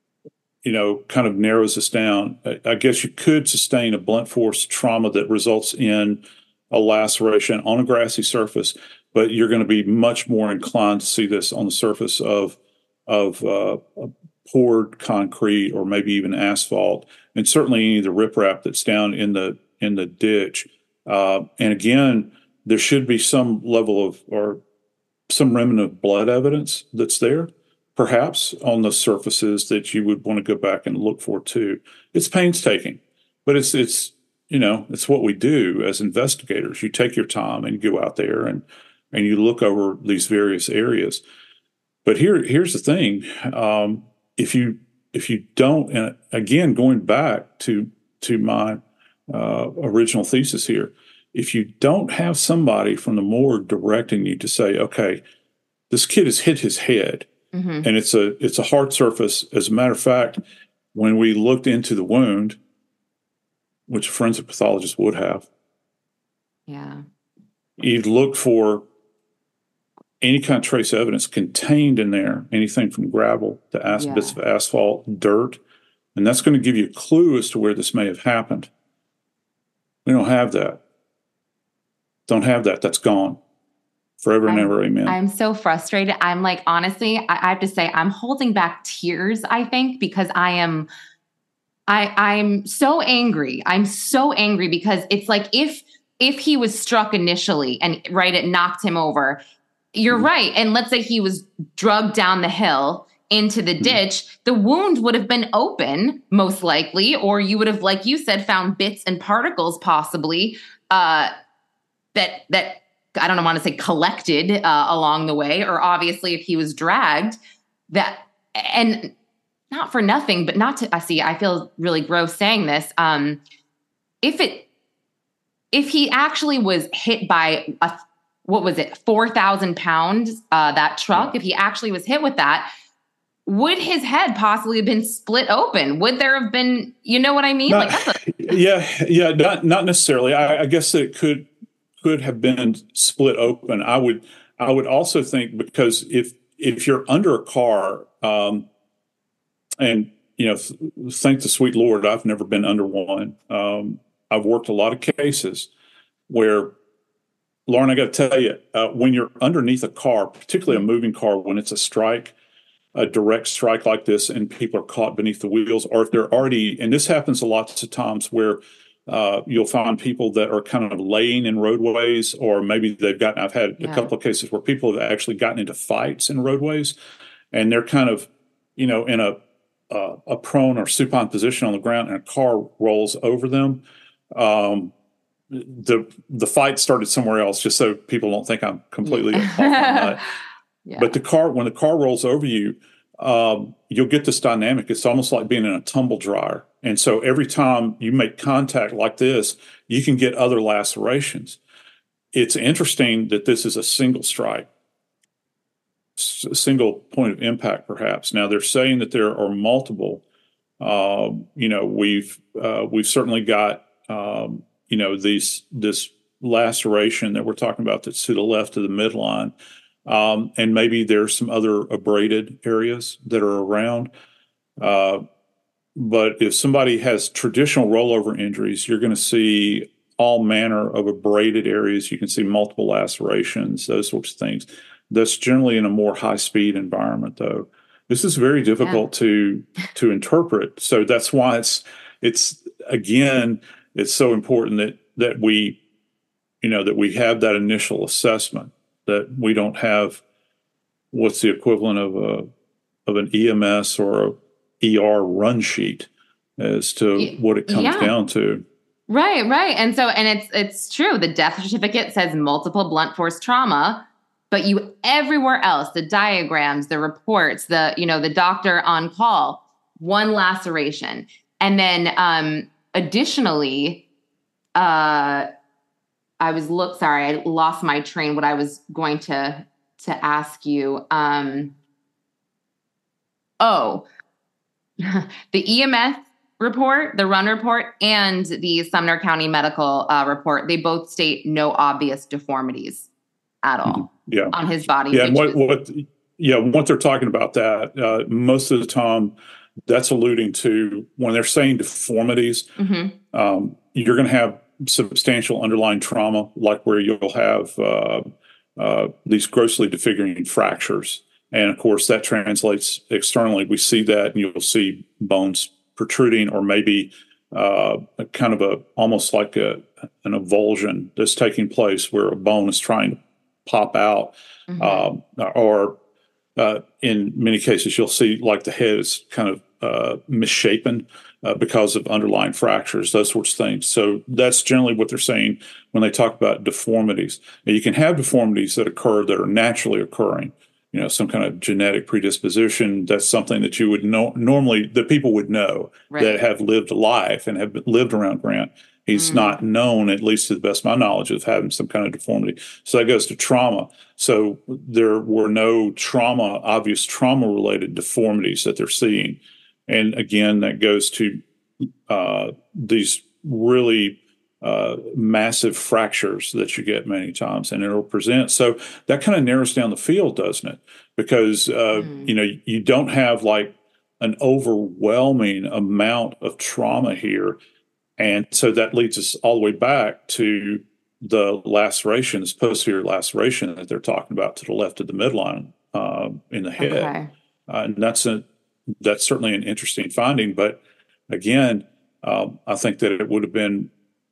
you know, kind of narrows this down. I, I guess you could sustain a blunt force trauma that results in a laceration on a grassy surface, but you're going to be much more inclined to see this on the surface of of uh, poured concrete or maybe even asphalt, and certainly any of the riprap that's down in the in the ditch. Uh, and again, there should be some level of or some remnant of blood evidence that's there, perhaps on the surfaces that you would want to go back and look for too. It's painstaking, but it's it's you know it's what we do as investigators. You take your time and you go out there and and you look over these various areas. But here here's the thing: um, if you if you don't, and again going back to to my uh, original thesis here, if you don't have somebody from the morgue directing you to say, okay, this kid has hit his head. Mm-hmm. And it's a it's a hard surface. As a matter of fact, when we looked into the wound, which a forensic pathologist would have, yeah, you'd look for any kind of trace evidence contained in there, anything from gravel to as- Yeah. bits of asphalt, dirt, and that's going to give you a clue as to where this may have happened. We don't have that. Don't have that. That's gone forever and I'm, ever. Amen. I'm so frustrated. I'm like, honestly, I, I have to say, I'm holding back tears, I think, because I am, I, I'm so angry. I'm so angry because it's like, if, if he was struck initially and right, it knocked him over, you're mm-hmm. right. And let's say he was drugged down the hill into the mm-hmm. ditch, the wound would have been open, most likely, or you would have, like you said, found bits and particles possibly, uh, that, that, I don't want to say collected uh, along the way, or obviously if he was dragged, that, and not for nothing, but not to, I see, I feel really gross saying this. Um, if it, if he actually was hit by a, what was it, four thousand pounds, uh, that truck, yeah. if he actually was hit with that, would his head possibly have been split open? Would there have been, you know what I mean? Not, like that's a- yeah, yeah, not, not necessarily. I, I guess it could, could have been split open. I would, I would also think, because if, if you're under a car, um, and, you know, th- thank the sweet Lord, I've never been under one. Um, I've worked a lot of cases where, Lauren, I got to tell you, uh, when you're underneath a car, particularly a moving car, when it's a strike, a direct strike like this, and people are caught beneath the wheels, or if they're already, and this happens a lot of times where uh, you'll find people that are kind of laying in roadways, or maybe they've gotten, I've had yeah. a couple of cases where people have actually gotten into fights in roadways, and they're kind of, you know, in a, uh, a prone or supine position on the ground, and a car rolls over them. Um, the the fight started somewhere else, just so people don't think I'm completely off my nut. Yeah. But the car, when the car rolls over you, um, you'll get this dynamic. It's almost like being in a tumble dryer. And so every time you make contact like this, you can get other lacerations. It's interesting that this is a single strike, a single point of impact, perhaps. Now, they're saying that there are multiple. Uh, you know, we've uh, we've certainly got um, you know these this laceration that we're talking about that's to the left of the midline. Um, and maybe there's some other abraded areas that are around. Uh, but if somebody has traditional rollover injuries, you're going to see all manner of abraded areas. You can see multiple lacerations, those sorts of things. That's generally in a more high-speed environment, though. This is very difficult yeah. to to interpret. So that's why it's it's again, it's so important that that we, you know, that we have that initial assessment, that we don't have what's the equivalent of a of an E M S or a E R run sheet as to what it comes yeah. down to. Right, right. And so, and it's it's true. The death certificate says multiple blunt force trauma, but you everywhere else, the diagrams, the reports, the, you know, the doctor on call, one laceration. And then um, additionally, uh, I was look sorry, I lost my train. What I was going to to ask you. Um, oh, the E M S report, the run report, and the Sumner County Medical uh, report, they both state no obvious deformities at all yeah. on his body. Yeah, and what, what yeah, what they're talking about that, uh, most of the time that's alluding to when they're saying deformities, mm-hmm. um, you're going to have substantial underlying trauma, like where you'll have uh, uh, these grossly disfiguring fractures. And of course, that translates externally. We see that, and you'll see bones protruding, or maybe uh, a kind of a almost like a, an avulsion that's taking place where a bone is trying to pop out. Mm-hmm. Um, or uh, in many cases, you'll see like the head is kind of uh, misshapen uh, because of underlying fractures, those sorts of things. So that's generally what they're saying when they talk about deformities. Now, you can have deformities that occur that are naturally occurring. You know, some kind of genetic predisposition. That's something that you would know normally, that people would know right. that have lived a life and have lived around Grant. He's mm. not known, at least to the best of my knowledge, of having some kind of deformity. So that goes to trauma. So there were no trauma, obvious trauma-related deformities that they're seeing. And again, that goes to uh, these really uh, massive fractures that you get many times, and it'll present. So that kind of narrows down the field, doesn't it? Because, uh, mm. you know, you don't have like an overwhelming amount of trauma here. And so that leads us all the way back to the lacerations, posterior laceration that they're talking about to the left of the midline uh, in the head. Okay. Uh, and that's a, that's certainly an interesting finding. But again, um, I think that it would have been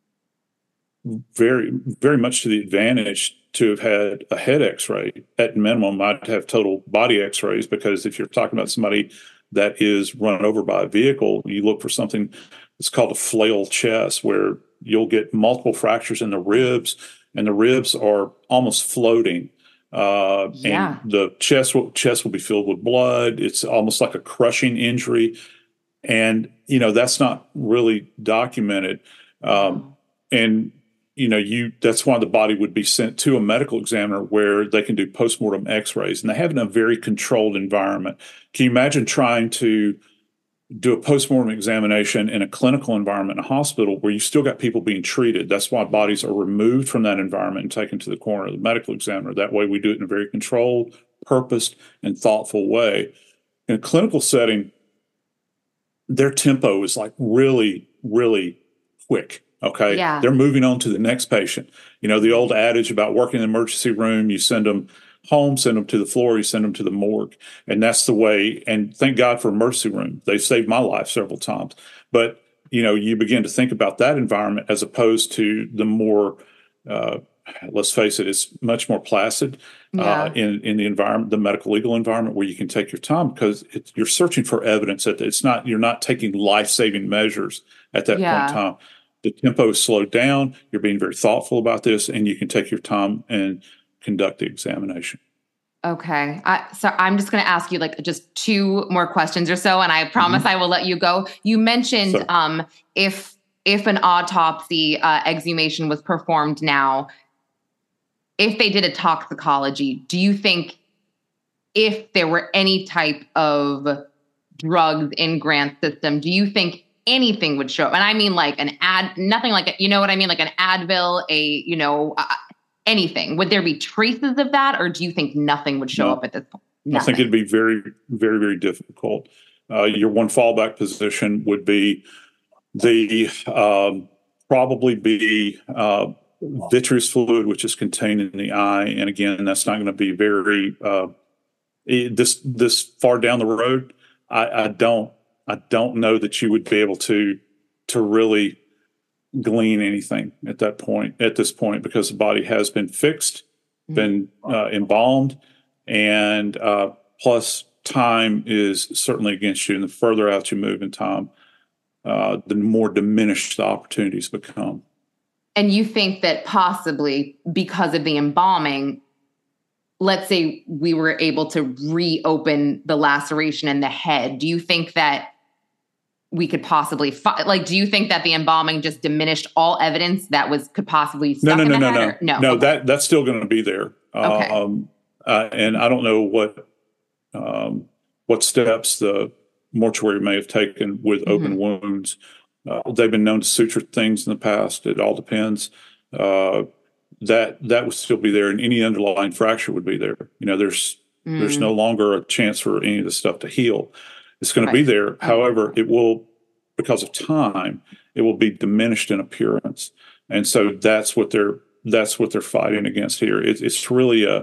very, very much to the advantage to have had a head x-ray. At minimum, I'd have total body x-rays, because if you're talking about somebody that is run over by a vehicle, you look for something that's called a flail chest, where you'll get multiple fractures in the ribs, and the ribs are almost floating. Uh, yeah. And the chest will, chest will be filled with blood. It's almost like a crushing injury. And, you know, that's not really documented. Um, and, you know, you that's why the body would be sent to a medical examiner where they can do postmortem x-rays, and they have it in a very controlled environment. Can you imagine trying to do a postmortem examination in a clinical environment in a hospital where you still got people being treated? That's why bodies are removed from that environment and taken to the corner of the medical examiner. That way we do it in a very controlled, purposed, and thoughtful way. In a clinical setting, their tempo is like really, really quick. Okay. Yeah. They're moving on to the next patient. You know, the old adage about working in the emergency room, you send them home, send them to the floor, you send them to the morgue. And that's the way. And thank God for emergency room. They've saved my life several times. But, you know, you begin to think about that environment as opposed to the more, uh, let's face it, it's much more placid yeah. uh, in, in the environment, the medical legal environment, where you can take your time, because it, you're searching for evidence. That it's not, you're not taking life-saving measures at that yeah. point in time. The tempo is slowed down. You're being very thoughtful about this, and you can take your time and conduct the examination. Okay. I, so I'm just going to ask you like just two more questions or so, and I promise mm-hmm. I will let you go. You mentioned so, um, if if an autopsy uh, exhumation was performed now, if they did a toxicology, do you think if there were any type of drugs in Grant's system, do you think anything would show up? And I mean like an ad, nothing like, a, you know what I mean? Like an Advil, a, you know, uh, anything. Would there be traces of that? Or do you think nothing would show no, up at this point? Nothing. I think it'd be very, very, very difficult. Uh, your one fallback position would be the, um, probably be uh, vitreous fluid, which is contained in the eye. And again, that's not going to be very, uh, this, this far down the road. I, I don't, I don't know that you would be able to to really glean anything at that point, at this point, because the body has been fixed, been uh, embalmed, and uh, plus time is certainly against you. And the further out you move in time, uh, the more diminished the opportunities become. And you think that possibly because of the embalming, let's say we were able to reopen the laceration in the head, do you think that we could possibly fi- like, do you think that the embalming just diminished all evidence that was could possibly stuck no, no, in the no, head? no, or, no, no, okay. that that's still going to be there. Okay. Um, uh, and I don't know what um, what steps the mortuary may have taken with mm-hmm. open wounds. Uh, they've been known to suture things in the past. It all depends. Uh, that that would still be there, and any underlying fracture would be there. You know, there's mm. there's no longer a chance for any of this stuff to heal. It's going right. to be there. However, it will, because of time, it will be diminished in appearance, and so that's what they're that's what they're fighting against here. It, it's really a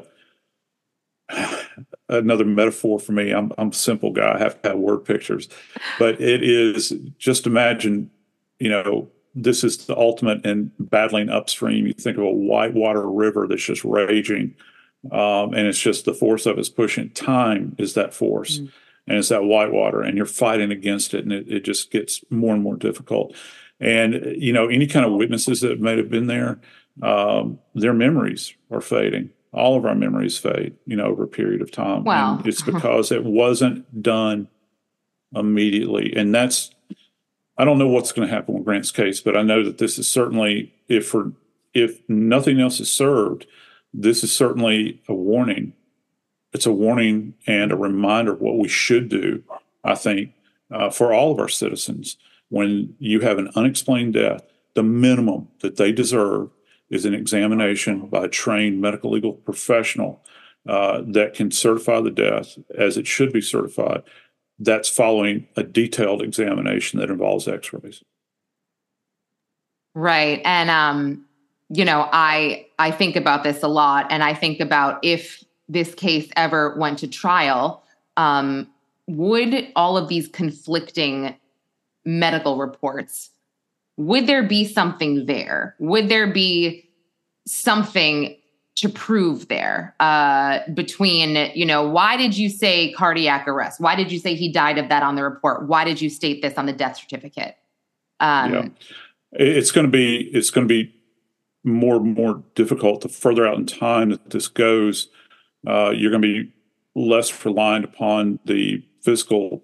another metaphor for me. I'm I'm a simple guy. I have to have word pictures, but it is just imagine, you know, this is the ultimate in battling upstream. You think of a whitewater river that's just raging, um, and it's just the force of it's pushing. Time is that force. Mm. And it's that whitewater, and you're fighting against it, and it, it just gets more and more difficult. And, you know, any kind of witnesses that may have been there, um, their memories are fading. All of our memories fade, you know, over a period of time. Wow. And it's because it wasn't done immediately. And that's, I don't know what's going to happen with Grant's case, but I know that this is certainly, if for, if nothing else is served, this is certainly a warning. It's a warning and a reminder of what we should do, I think, uh, for all of our citizens. When you have an unexplained death, the minimum that they deserve is an examination by a trained medical legal professional uh, that can certify the death as it should be certified. That's following a detailed examination that involves x-rays. Right. And, um, you know, I, I think about this a lot, and I think about if this case ever went to trial, um, would all of these conflicting medical reports, would there be something there? Would there be something to prove there uh, between, you know, why did you say cardiac arrest? Why did you say he died of that on the report? Why did you state this on the death certificate? Um, yeah. It's going to be, it's going to be more and more difficult the further out in time that this goes. Uh, you're going to be less reliant upon the physical,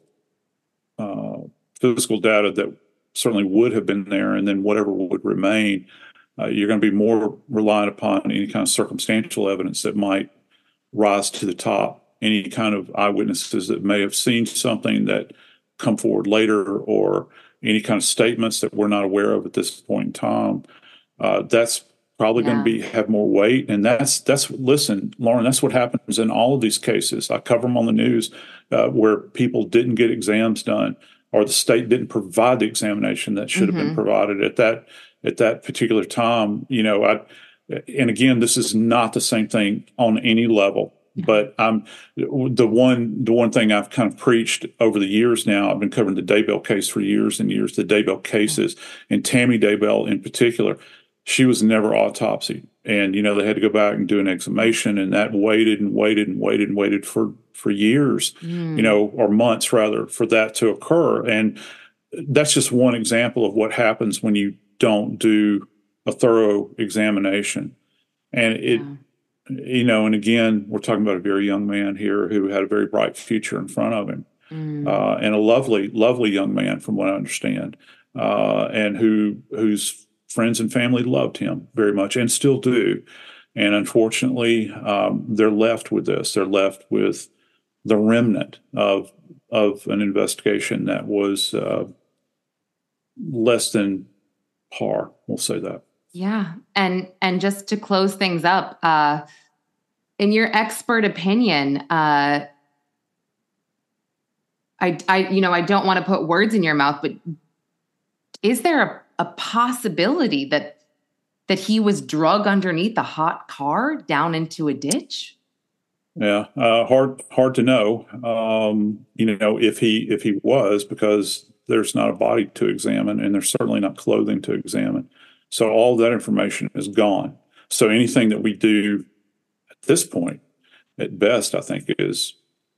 uh, physical data that certainly would have been there, and then whatever would remain. Uh, you're going to be more reliant upon any kind of circumstantial evidence that might rise to the top, any kind of eyewitnesses that may have seen something that come forward later, or any kind of statements that we're not aware of at this point in time. Uh, that's probably yeah. going to be have more weight. And that's, that's listen, Lauren, that's what happens in all of these cases. I cover them on the news uh, where people didn't get exams done, or the state didn't provide the examination that should mm-hmm. have been provided at that at that particular time. You know, I, and again, this is not the same thing on any level. But I'm the one the one thing I've kind of preached over the years now. I've been covering the Daybell case for years and years. The Daybell cases, and Tammy Daybell in particular, she was never autopsied, and you know they had to go back and do an exhumation, and that waited and waited and waited and waited for for years, mm. you know, or months rather, for that to occur. And that's just one example of what happens when you don't do a thorough examination, and it. Yeah. You know, and again, we're talking about a very young man here who had a very bright future in front of him, mm. uh, and a lovely, lovely young man, from what I understand, uh, and who whose friends and family loved him very much and still do. And unfortunately, um, they're left with this. They're left with the remnant of of an investigation that was uh, less than par. We'll say that. Yeah. And, and just to close things up, uh, in your expert opinion, uh, I, I, you know, I don't want to put words in your mouth, but is there a, a possibility that, that he was drug underneath a hot car down into a ditch? Yeah. Uh, hard, hard to know, um, you know, if he, if he was, because there's not a body to examine, and there's certainly not clothing to examine. So all that information is gone. So anything that we do at this point, at best, I think, is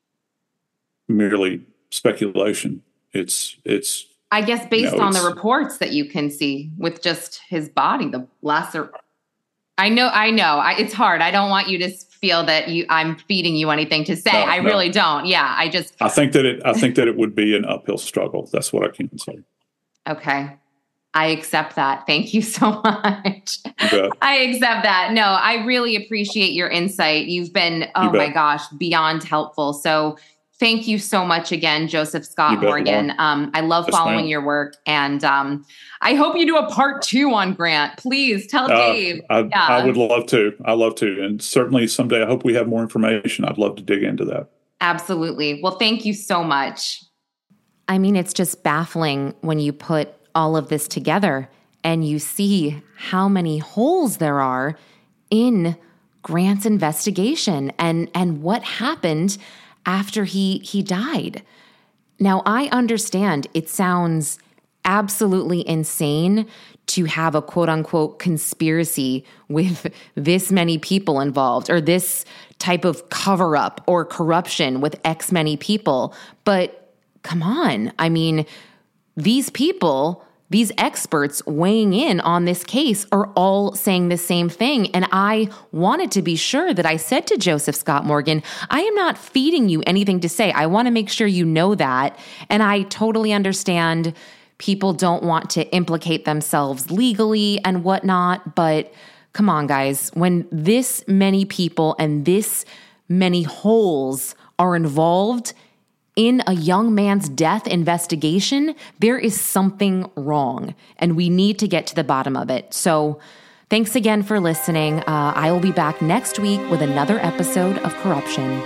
merely speculation. It's, it's. I guess based you know, on the reports that you can see with just his body, the lacer. I know, I know. I, it's hard. I don't want you to feel that you. I'm feeding you anything to say. No, I no. really don't. Yeah, I just. I think that it. I think that it would be an uphill struggle. That's what I can say. Okay. I accept that. Thank you so much. I accept that. No, I really appreciate your insight. You've been, oh my gosh, beyond helpful. So thank you so much again, Joseph Scott Morgan. Um, I love yes, following ma'am. your work. And um, I hope you do a part two on Grant. Please tell uh, Dave. I, yeah. I would love to. I love to. And certainly someday I hope we have more information. I'd love to dig into that. Absolutely. Well, thank you so much. I mean, it's just baffling when you put all of this together and you see how many holes there are in Grant's investigation and, and what happened after he, he died. Now, I understand it sounds absolutely insane to have a quote unquote conspiracy with this many people involved, or this type of cover up or corruption with X many people. But come on. I mean, these people, these experts weighing in on this case are all saying the same thing. And I wanted to be sure that I said to Joseph Scott Morgan, I am not feeding you anything to say. I want to make sure you know that. And I totally understand people don't want to implicate themselves legally and whatnot. But come on, guys, when this many people and this many holes are involved, in a young man's death investigation, there is something wrong, and we need to get to the bottom of it. So thanks again for listening. Uh, I will be back next week with another episode of Corruption.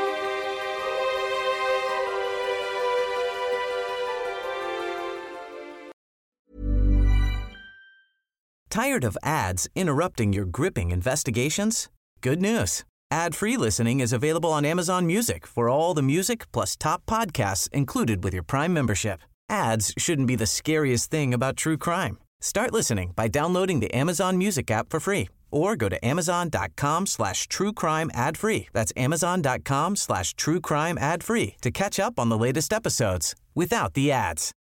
Tired of ads interrupting your gripping investigations? Good news. Ad-free listening is available on Amazon Music for all the music plus top podcasts included with your Prime membership. Ads shouldn't be the scariest thing about true crime. Start listening by downloading the Amazon Music app for free or go to amazon.com slash true crime ad free. That's amazon.com slash true crime ad free to catch up on the latest episodes without the ads.